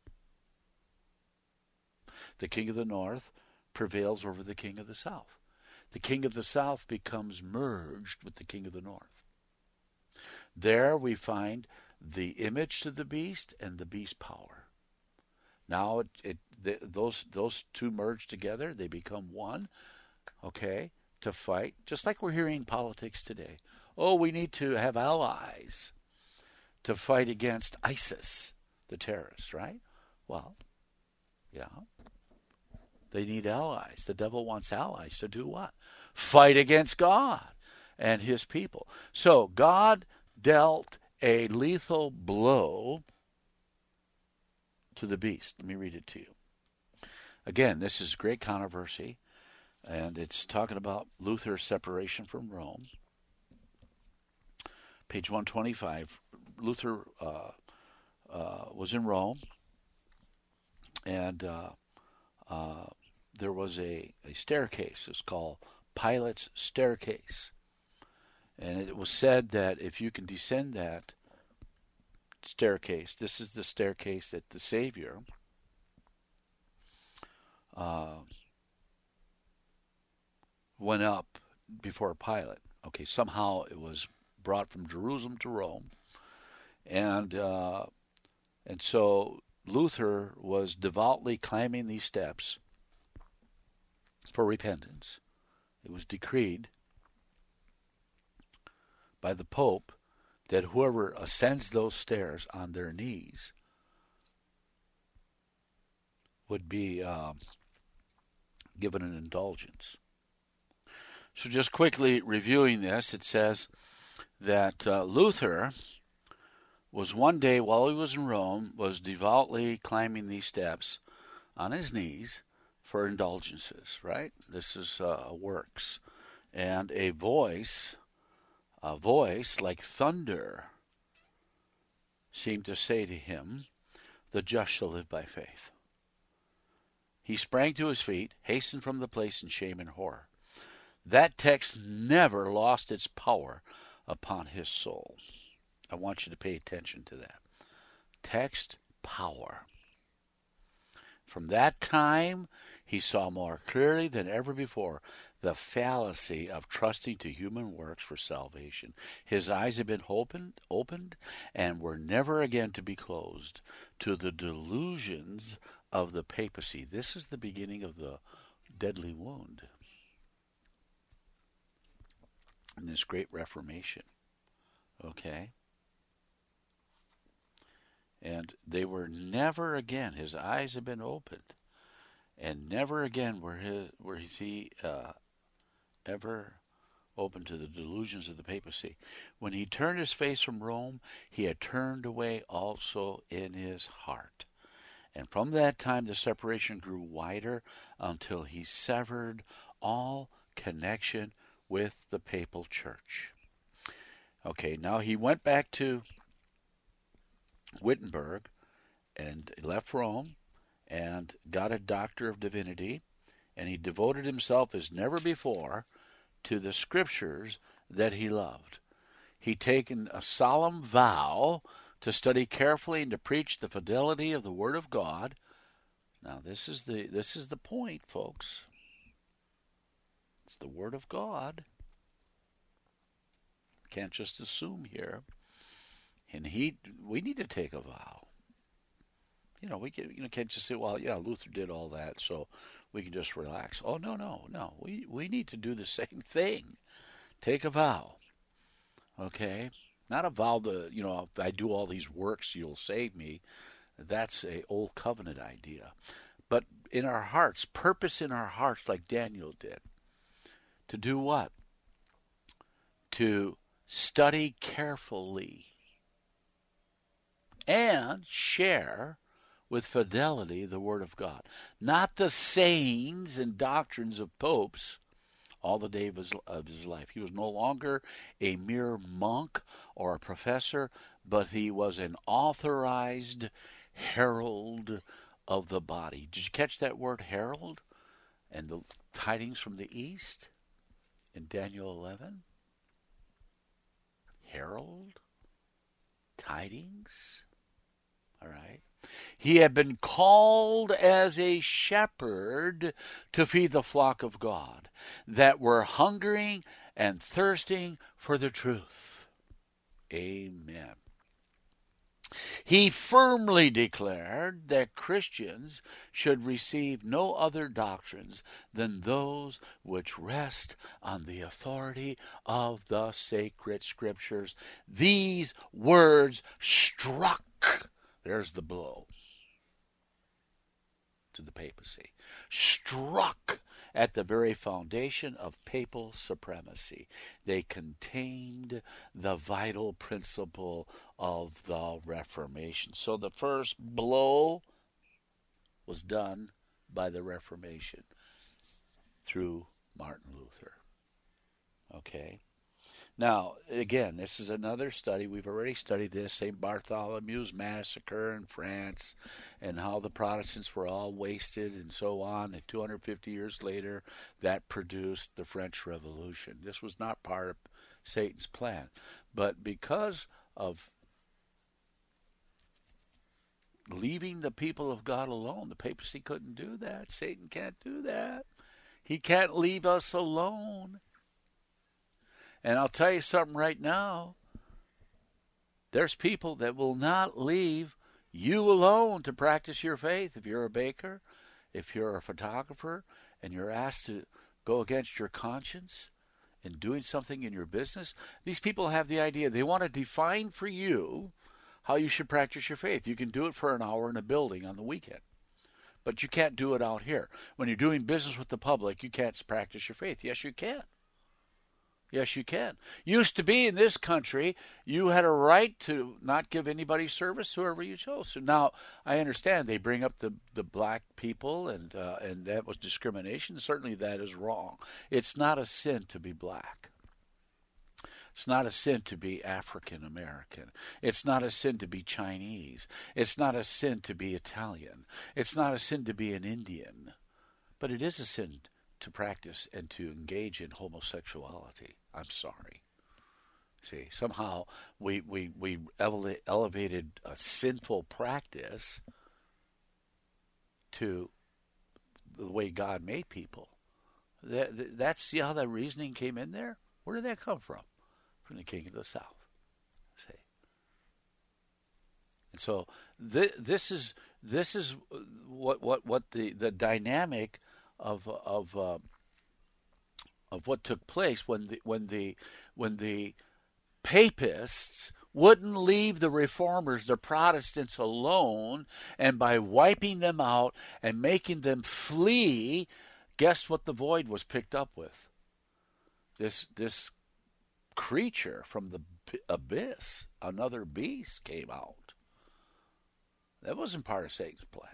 The king of the north prevails over the king of the south. The king of the south becomes merged with the king of the north. There we find the image to the beast and the beast power. Now those two merge together, they become one, okay, to fight, just like we're hearing in politics today. Oh, we need to have allies to fight against ISIS, the terrorists, right? Well, yeah. They need allies. The devil wants allies to do what? Fight against God and his people. So God dealt a lethal blow to the beast. Let me read it to you. Again, this is great controversy, and it's talking about Luther's separation from Rome. Page 125. Luther was in Rome, and there was a staircase. It's called Pilate's Staircase. And it was said that if you can descend that staircase, this is the staircase that the Savior went up before Pilate. Okay, somehow it was brought from Jerusalem to Rome. And so Luther was devoutly climbing these steps for repentance. It was decreed by the Pope that whoever ascends those stairs on their knees would be given an indulgence. So just quickly reviewing this, it says that Luther was one day while he was in Rome, was devoutly climbing these steps on his knees for indulgences, right? This is works. And a voice like thunder seemed to say to him, "The just shall live by faith." He sprang to his feet, hastened from the place in shame and horror. That text never lost its power upon his soul. I want you to pay attention to that. Text power. From that time, he saw more clearly than ever before the fallacy of trusting to human works for salvation. His eyes had been opened and were never again to be closed to the delusions of the papacy. This is the beginning of the deadly wound in this great Reformation. Okay? And they were never again, his eyes had been opened, and never again were he ever open to the delusions of the papacy. When he turned his face from Rome, he had turned away also in his heart. And from that time the separation grew wider until he severed all connection with the papal church. Okay, now he went back to Wittenberg and left Rome and got a Doctor of Divinity, and he devoted himself as never before to the scriptures that he loved. He'd taken a solemn vow to study carefully and to preach the fidelity of the Word of God. Now this is the point, folks. It's the Word of God. Can't just assume here. And we need to take a vow. We can't just say, well, yeah, Luther did all that, so we can just relax. Oh, no. We need to do the same thing. Take a vow. Okay? Not a vow to, if I do all these works, you'll save me. That's a old covenant idea. But in our hearts, purpose in our hearts like Daniel did. To do what? To study carefully and share with fidelity the Word of God. Not the sayings and doctrines of popes all the day of his life. He was no longer a mere monk or a professor, but he was an authorized herald of the body. Did you catch that word, herald? And the tidings from the east in Daniel 11? Herald? Tidings? All right. He had been called as a shepherd to feed the flock of God that were hungering and thirsting for the truth. Amen. He firmly declared that Christians should receive no other doctrines than those which rest on the authority of the sacred scriptures. These words struck, there's the blow to the papacy, struck at the very foundation of papal supremacy. They contained the vital principle of the Reformation. So the first blow was done by the Reformation through Martin Luther. Okay? Now, again, this is another study. We've already studied this, St. Bartholomew's Massacre in France, and how the Protestants were all wasted and so on. And 250 years later, that produced the French Revolution. This was not part of Satan's plan. But because of leaving the people of God alone, the papacy couldn't do that. Satan can't do that. He can't leave us alone. And I'll tell you something right now. There's people that will not leave you alone to practice your faith. If you're a baker, if you're a photographer, and you're asked to go against your conscience in doing something in your business, these people have the idea. They want to define for you how you should practice your faith. You can do it for an hour in a building on the weekend, but you can't do it out here. When you're doing business with the public, you can't practice your faith. Yes, you can. Yes, you can. Used to be in this country, you had a right to not give anybody service, whoever you chose. So now I understand they bring up the black people, and that was discrimination. Certainly that is wrong. It's not a sin to be black. It's not a sin to be African American. It's not a sin to be Chinese. It's not a sin to be Italian. It's not a sin to be an Indian. But it is a sin to practice and to engage in homosexuality. I'm sorry. See, somehow we elevated a sinful practice to the way God made people. That's see how that reasoning came in there? Where did that come from? From the king of the south. See. And so this is what the dynamic of what took place when the papists wouldn't leave the reformers, the Protestants, alone, and by wiping them out and making them flee, guess what the void was picked up with? This creature from the abyss, another beast, came out. That wasn't part of Satan's plan.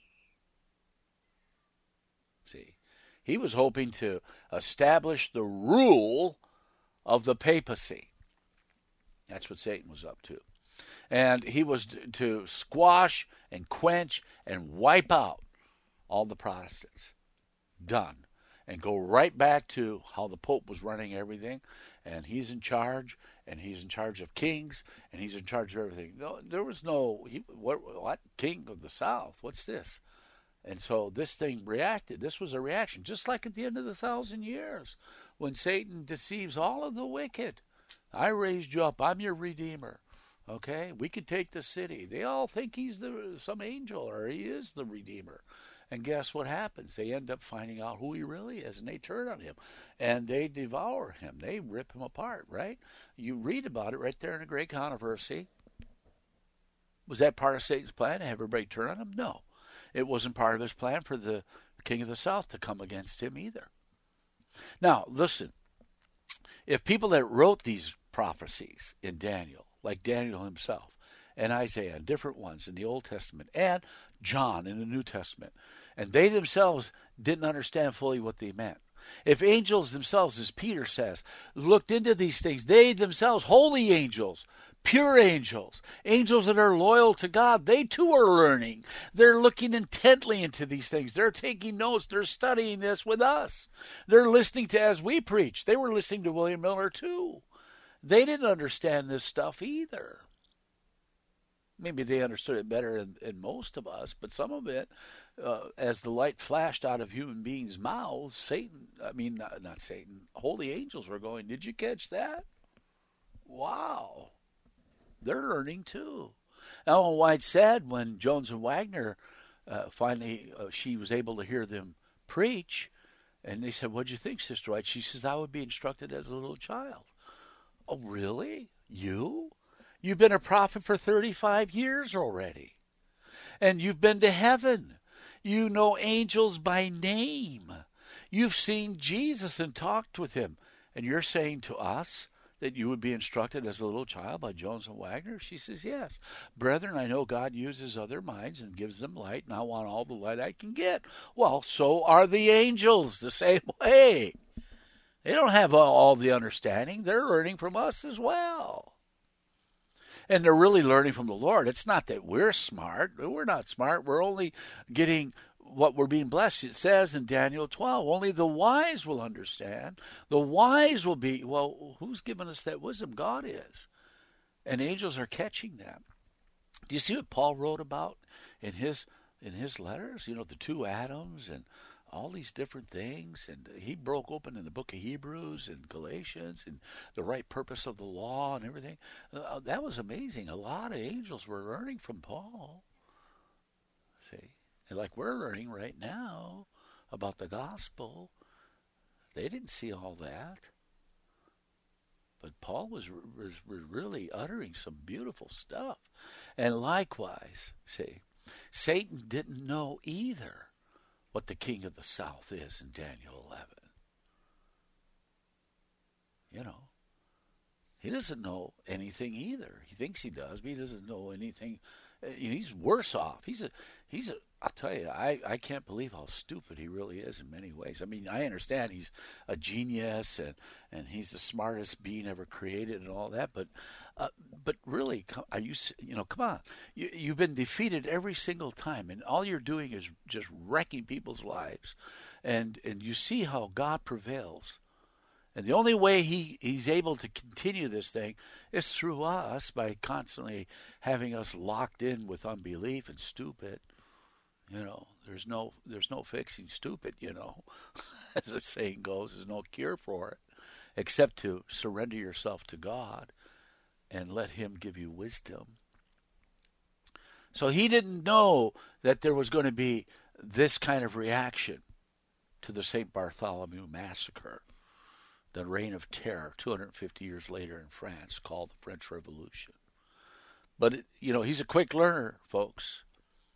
See, he was hoping to establish the rule of the papacy. That's what Satan was up to. And he was to squash and quench and wipe out all the Protestants. Done. And go right back to how the Pope was running everything. And he's in charge. And he's in charge of kings. And he's in charge of everything. No, there was no, what? King of the South? What's this? And so this thing reacted. This was a reaction. Just like at the end of the 1,000 years. When Satan deceives all of the wicked. I raised you up. I'm your Redeemer. Okay? We could take the city. They all think he's some angel or he is the Redeemer. And guess what happens? They end up finding out who he really is, and they turn on him, and they devour him. They rip him apart, right? You read about it right there in the Great Controversy. Was that part of Satan's plan to have everybody turn on him? No. It wasn't part of his plan for the king of the south to come against him either. Now, listen. If people that wrote these prophecies in Daniel, like Daniel himself, and Isaiah, and different ones in the Old Testament, and John in the New Testament, and they themselves didn't understand fully what they meant. If angels themselves, as Peter says, looked into these things, they themselves, holy angels, pure angels, angels that are loyal to God, they too are learning. They're looking intently into these things. They're taking notes. They're studying this with us. They're listening to as we preach. They were listening to William Miller too. They didn't understand this stuff either. Maybe they understood it better than most of us, but some of it, as the light flashed out of human beings' mouths, not Satan, holy angels were going, did you catch that? Wow. They're learning too. Ellen White said when Jones and Wagner finally, she was able to hear them preach, and they said, what'd you think, Sister White? She says, I would be instructed as a little child. Oh, really? You? You've been a prophet for 35 years already. And you've been to heaven. You know angels by name. You've seen Jesus and talked with him. And you're saying to us that you would be instructed as a little child by Jones and Wagner? She says, yes. Brethren, I know God uses other minds and gives them light, and I want all the light I can get. Well, so are the angels the same way. They don't have all the understanding. They're learning from us as well. And they're really learning from the Lord. It's not that we're smart. We're not smart. We're only getting what we're being blessed. It says in Daniel 12, only the wise will understand. The wise will be, well, who's given us that wisdom? God is. And angels are catching that. Do you see what Paul wrote about in his letters? You know, the two Adams and all these different things, and he broke open in the book of Hebrews and Galatians and the right purpose of the law and everything. That was amazing. A lot of angels were learning from Paul. See, and like we're learning right now about the gospel, they didn't see all that. But Paul was really uttering some beautiful stuff. And likewise, see, Satan didn't know either what the king of the south is in Daniel 11. You know, he doesn't know anything either. He thinks he does, but he doesn't know anything. He's worse off. I'll tell you, I can't believe how stupid he really is in many ways. I mean, I understand he's a genius and he's the smartest being ever created and all that, but really, come on. You've been defeated every single time, and all you're doing is just wrecking people's lives, and you see how God prevails. And the only way he's able to continue this thing is through us, by constantly having us locked in with unbelief and stupid. You know, there's no fixing stupid, you know. As the saying goes, there's no cure for it except to surrender yourself to God and let him give you wisdom. So he didn't know that there was going to be this kind of reaction to the St. Bartholomew massacre, the reign of terror 250 years later in France, called the French Revolution. But, he's a quick learner, folks.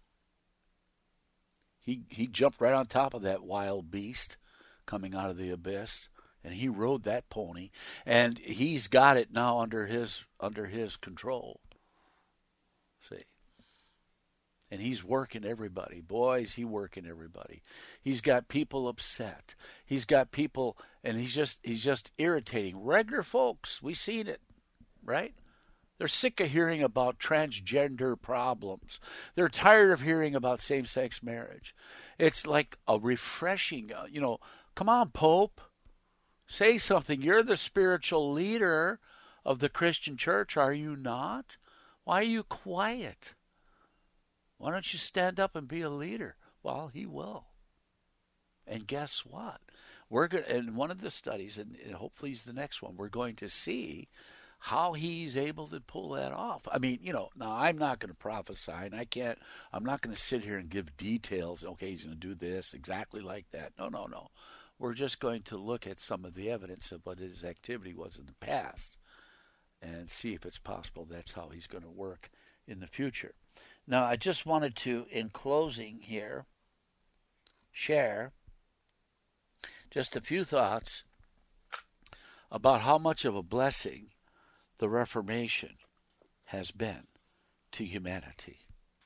He jumped right on top of that wild beast coming out of the abyss, and he rode that pony, and he's got it now under his control. See? And he's working everybody. Boys, he's working everybody. He's got people upset. He's got people, and he's just irritating. Regular folks, we've seen it, right? They're sick of hearing about transgender problems. They're tired of hearing about same-sex marriage. It's like a refreshing, come on, Pope. Say something. You're the spiritual leader of the Christian church, are you not? Why are you quiet? Why don't you stand up and be a leader? Well, he will. And guess what? We're going in one of the studies, and hopefully it's the next one, we're going to see how he's able to pull that off. I mean, now I'm not going to prophesy, and I'm not going to sit here and give details. Okay, he's going to do this exactly like that. No, no, no. We're just going to look at some of the evidence of what his activity was in the past and see if it's possible that's how he's going to work in the future. Now, I just wanted to, in closing here, share just a few thoughts about how much of a blessing the Reformation has been to humanity.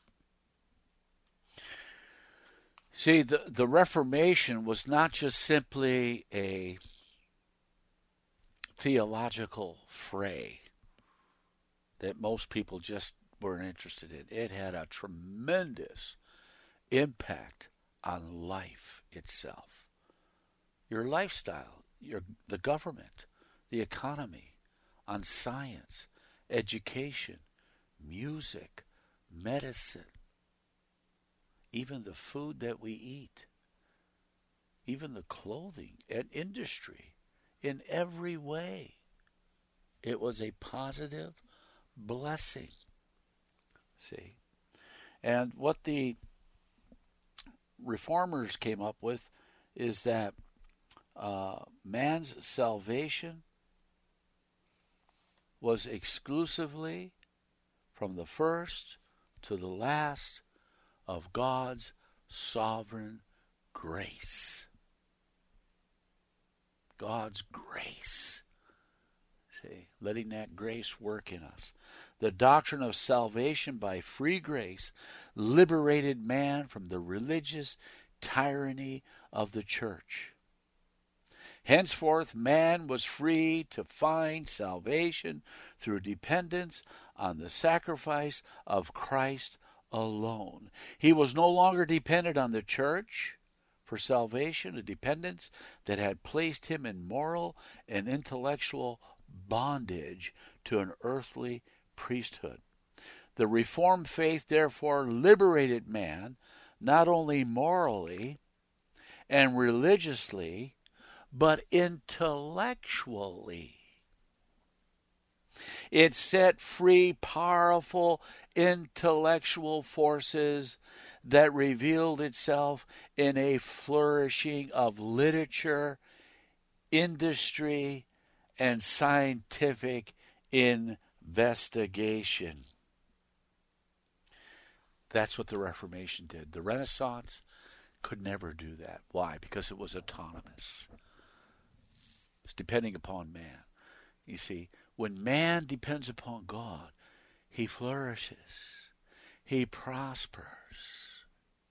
See, the Reformation was not just simply a theological fray that most people just weren't interested in. It had a tremendous impact on life itself. Your lifestyle, the government, the economy, on science, education, music, medicine, even the food that we eat, even the clothing and industry. In every way, it was a positive blessing. See? And what the reformers came up with is that man's salvation was exclusively, from the first to the last, of God's sovereign grace. God's grace. See, letting that grace work in us. The doctrine of salvation by free grace liberated man from the religious tyranny of the church. Henceforth, man was free to find salvation through dependence on the sacrifice of Christ alone. He was no longer dependent on the church for salvation, a dependence that had placed him in moral and intellectual bondage to an earthly priesthood. The Reformed faith, therefore, liberated man not only morally and religiously, but intellectually. It set free powerful intellectual forces that revealed itself in a flourishing of literature, industry, and scientific investigation. That's what the Reformation did. The Renaissance could never do that. Why? Because it was autonomous. It's depending upon man. You see, when man depends upon God, he flourishes. He prospers.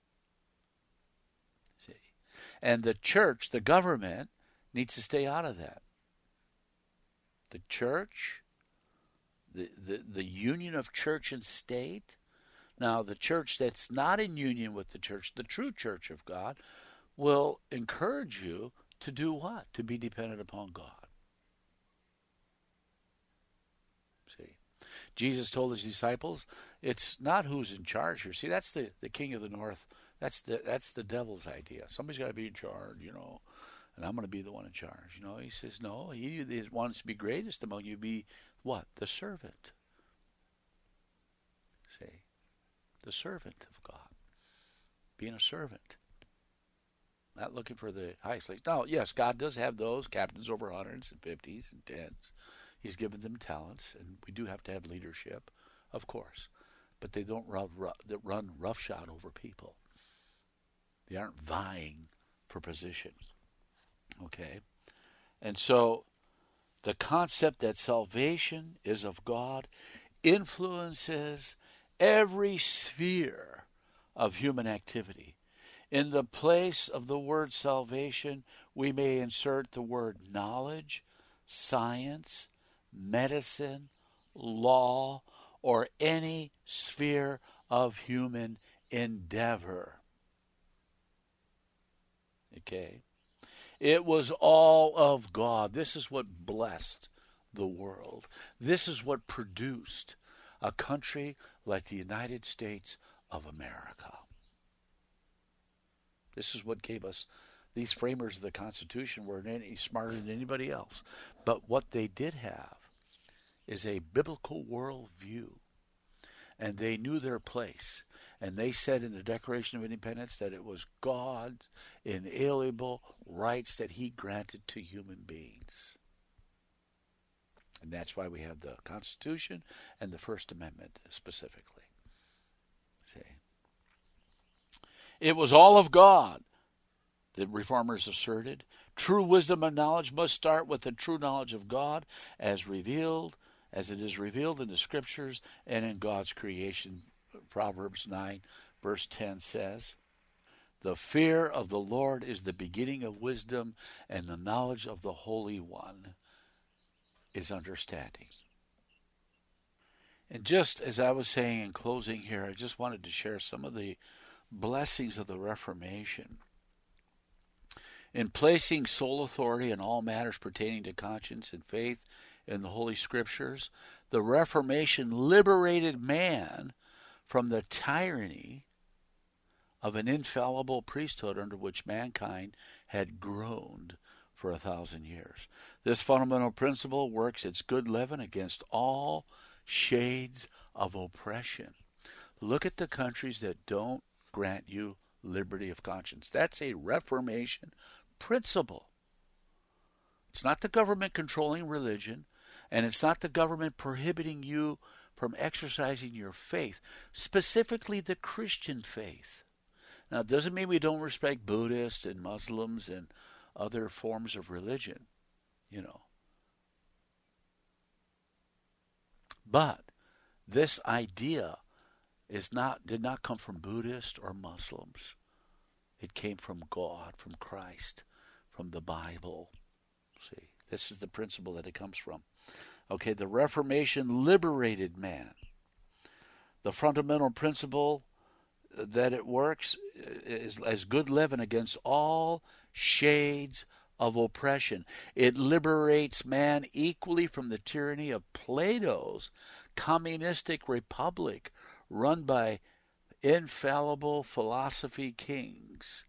See? And the church, the government, needs to stay out of that. The church, the union of church and state. Now, the church that's not in union with the church, the true church of God, will encourage you to do what? To be dependent upon God. See, Jesus told his disciples, it's not who's in charge here. See, that's the king of the north. That's the devil's idea. Somebody's got to be in charge, and I'm going to be the one in charge. He says, no, he that wants to be greatest among you be what? The servant. See, the servant of God. Being a servant. Not looking for the highest place. Now, yes, God does have those captains over hundreds and fifties and tens. He's given them talents, and we do have to have leadership, of course. But they don't run roughshod over people. They aren't vying for position. Okay? And so the concept that salvation is of God influences every sphere of human activity. In the place of the word salvation, we may insert the word knowledge, science, medicine, law, or any sphere of human endeavor. Okay? It was all of God. This is what blessed the world. This is what produced a country like the United States of America. This is what gave us, these framers of the Constitution weren't any smarter than anybody else. But what they did have is a biblical worldview. And they knew their place. And they said in the Declaration of Independence that it was God's inalienable rights that he granted to human beings. And that's why we have the Constitution and the First Amendment specifically. See? It was all of God, the Reformers asserted. True wisdom and knowledge must start with the true knowledge of God as it is revealed in the Scriptures and in God's creation. Proverbs 9, verse 10 says, "The fear of the Lord is the beginning of wisdom, and the knowledge of the Holy One is understanding." And just as I was saying in closing here, I just wanted to share some of the blessings of the Reformation. In placing sole authority in all matters pertaining to conscience and faith in the Holy Scriptures, the Reformation liberated man from the tyranny of an infallible priesthood under which mankind had groaned for 1,000 years. This fundamental principle works its good leaven against all shades of oppression. Look at the countries that don't grant you liberty of conscience. That's a Reformation principle. It's not the government controlling religion, and it's not the government prohibiting you from exercising your faith, specifically the Christian faith. Now, it doesn't mean we don't respect Buddhists and Muslims and other forms of religion, But this idea did not come from Buddhists or Muslims. It came from God, from Christ, from the Bible. See, this is the principle that it comes from. Okay, the Reformation liberated man. The fundamental principle that it works is as good leaven against all shades of oppression. It liberates man equally from the tyranny of Plato's communistic republic run by infallible philosopher kings,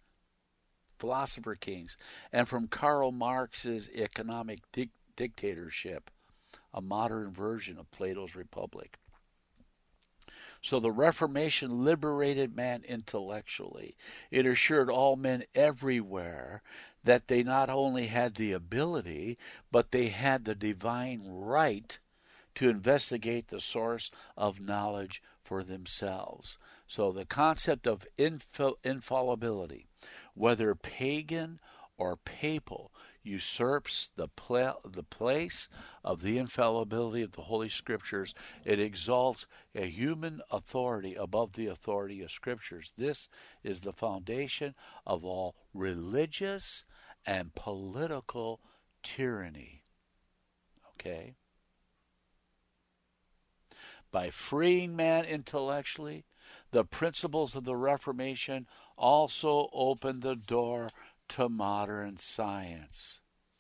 and from Karl Marx's economic dictatorship, a modern version of Plato's Republic. So the Reformation liberated man intellectually. It assured all men everywhere that they not only had the ability, but they had the divine right to investigate the source of knowledge for themselves. So the concept of infallibility, whether pagan or papal, usurps the place of the infallibility of the Holy Scriptures. It exalts a human authority above the authority of Scriptures. This is the foundation of all religious and political tyranny. Okay? By freeing man intellectually, the principles of the Reformation also opened the door to modern science.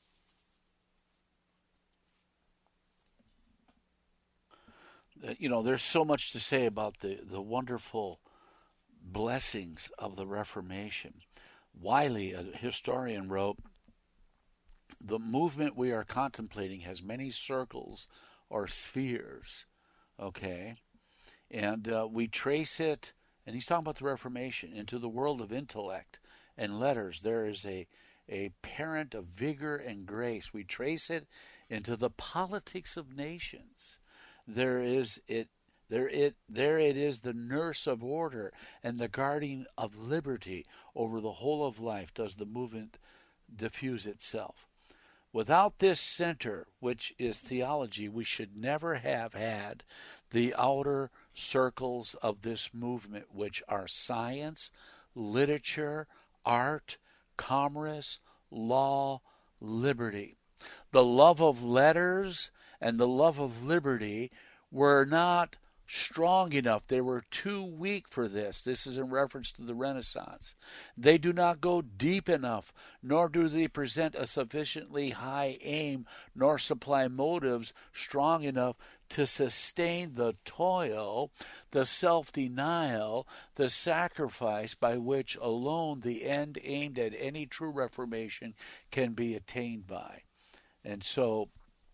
There's so much to say about the wonderful blessings of the Reformation. Wiley, a historian, wrote, "The movement we are contemplating has many circles or spheres." Okay? And we trace it, and he's talking about the Reformation, into the world of intellect and letters. There is a parent of vigor and grace. We trace it into the politics of nations. There it is, the nurse of order and the guardian of liberty over the whole of life. Does the movement diffuse itself? Without this center, which is theology, we should never have had the outer circles of this movement, which are science, literature, art, commerce, law, liberty. The love of letters and the love of liberty were not strong enough. They were too weak for this. This is in reference to the Renaissance. They do not go deep enough, nor do they present a sufficiently high aim, nor supply motives strong enough to sustain the toil, the self-denial, the sacrifice by which alone the end aimed at any true reformation can be attained by. And so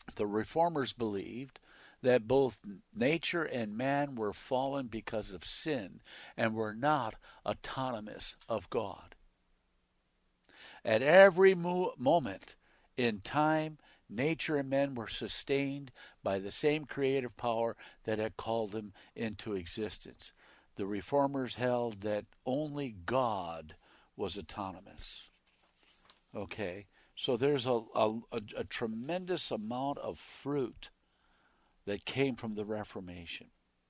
The reformers believed that both nature and man were fallen because of sin and were not autonomous of God. At every moment in time, nature and men were sustained by the same creative power that had called them into existence. The reformers held that only God was autonomous. Okay, so there's a tremendous amount of fruit that came from the Reformation.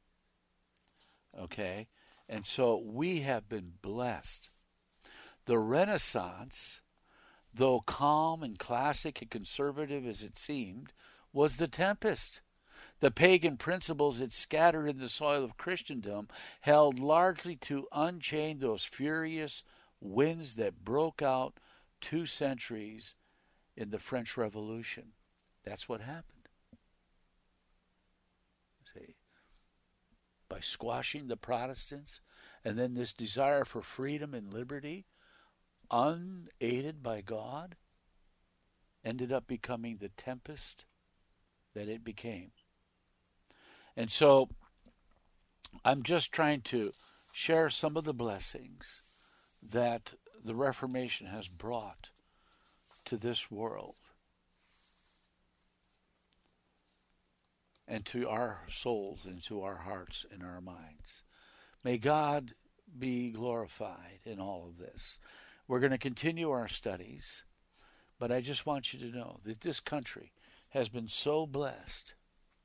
Okay, and so we have been blessed. The Renaissance, though calm and classic and conservative as it seemed, was the tempest. The pagan principles it scattered in the soil of Christendom held largely to unchain those furious winds that broke out 2 centuries in the French Revolution. That's what happened. See, by squashing the Protestants, and then this desire for freedom and liberty, unaided by God, ended up becoming the tempest that it became. And so I'm just trying to share some of the blessings that the Reformation has brought to this world and to our souls and to our hearts and our minds. May God be glorified in all of this. We're going to continue our studies, but I just want you to know that this country has been so blessed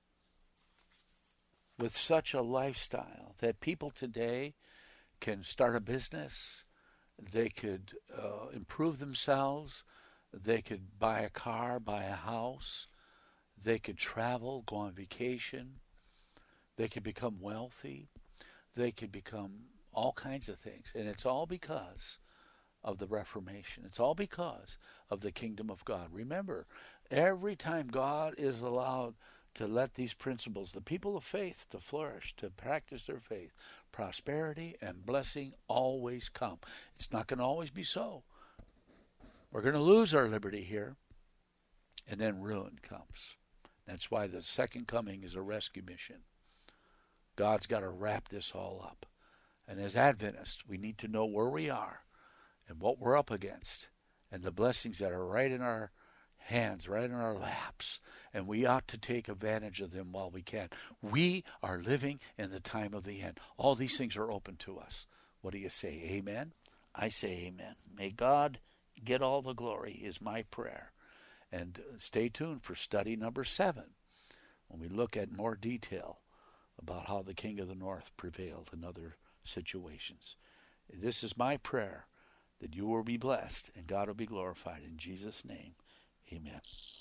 with such a lifestyle that people today can start a business, they could improve themselves, they could buy a car, buy a house, they could travel, go on vacation, they could become wealthy, they could become all kinds of things. And it's all because of the Reformation. It's all because of the kingdom of God. Remember, every time God is allowed to let these principles, the people of faith, to flourish, to practice their faith, prosperity and blessing always come. It's not going to always be so. We're going to lose our liberty here, and then ruin comes. That's why the second coming is a rescue mission. God's got to wrap this all up. And as Adventists, we need to know where we are and what we're up against and the blessings that are right in our hands, right in our laps, and we ought to take advantage of them while we can. We are living in the time of the end. All these things are open to us. What do you say? Amen? I say amen. May God get all the glory is my prayer. And stay tuned for study number 7 when we look at more detail about how the King of the North prevailed in other situations. This is my prayer, that you will be blessed and God will be glorified. In Jesus' name, amen.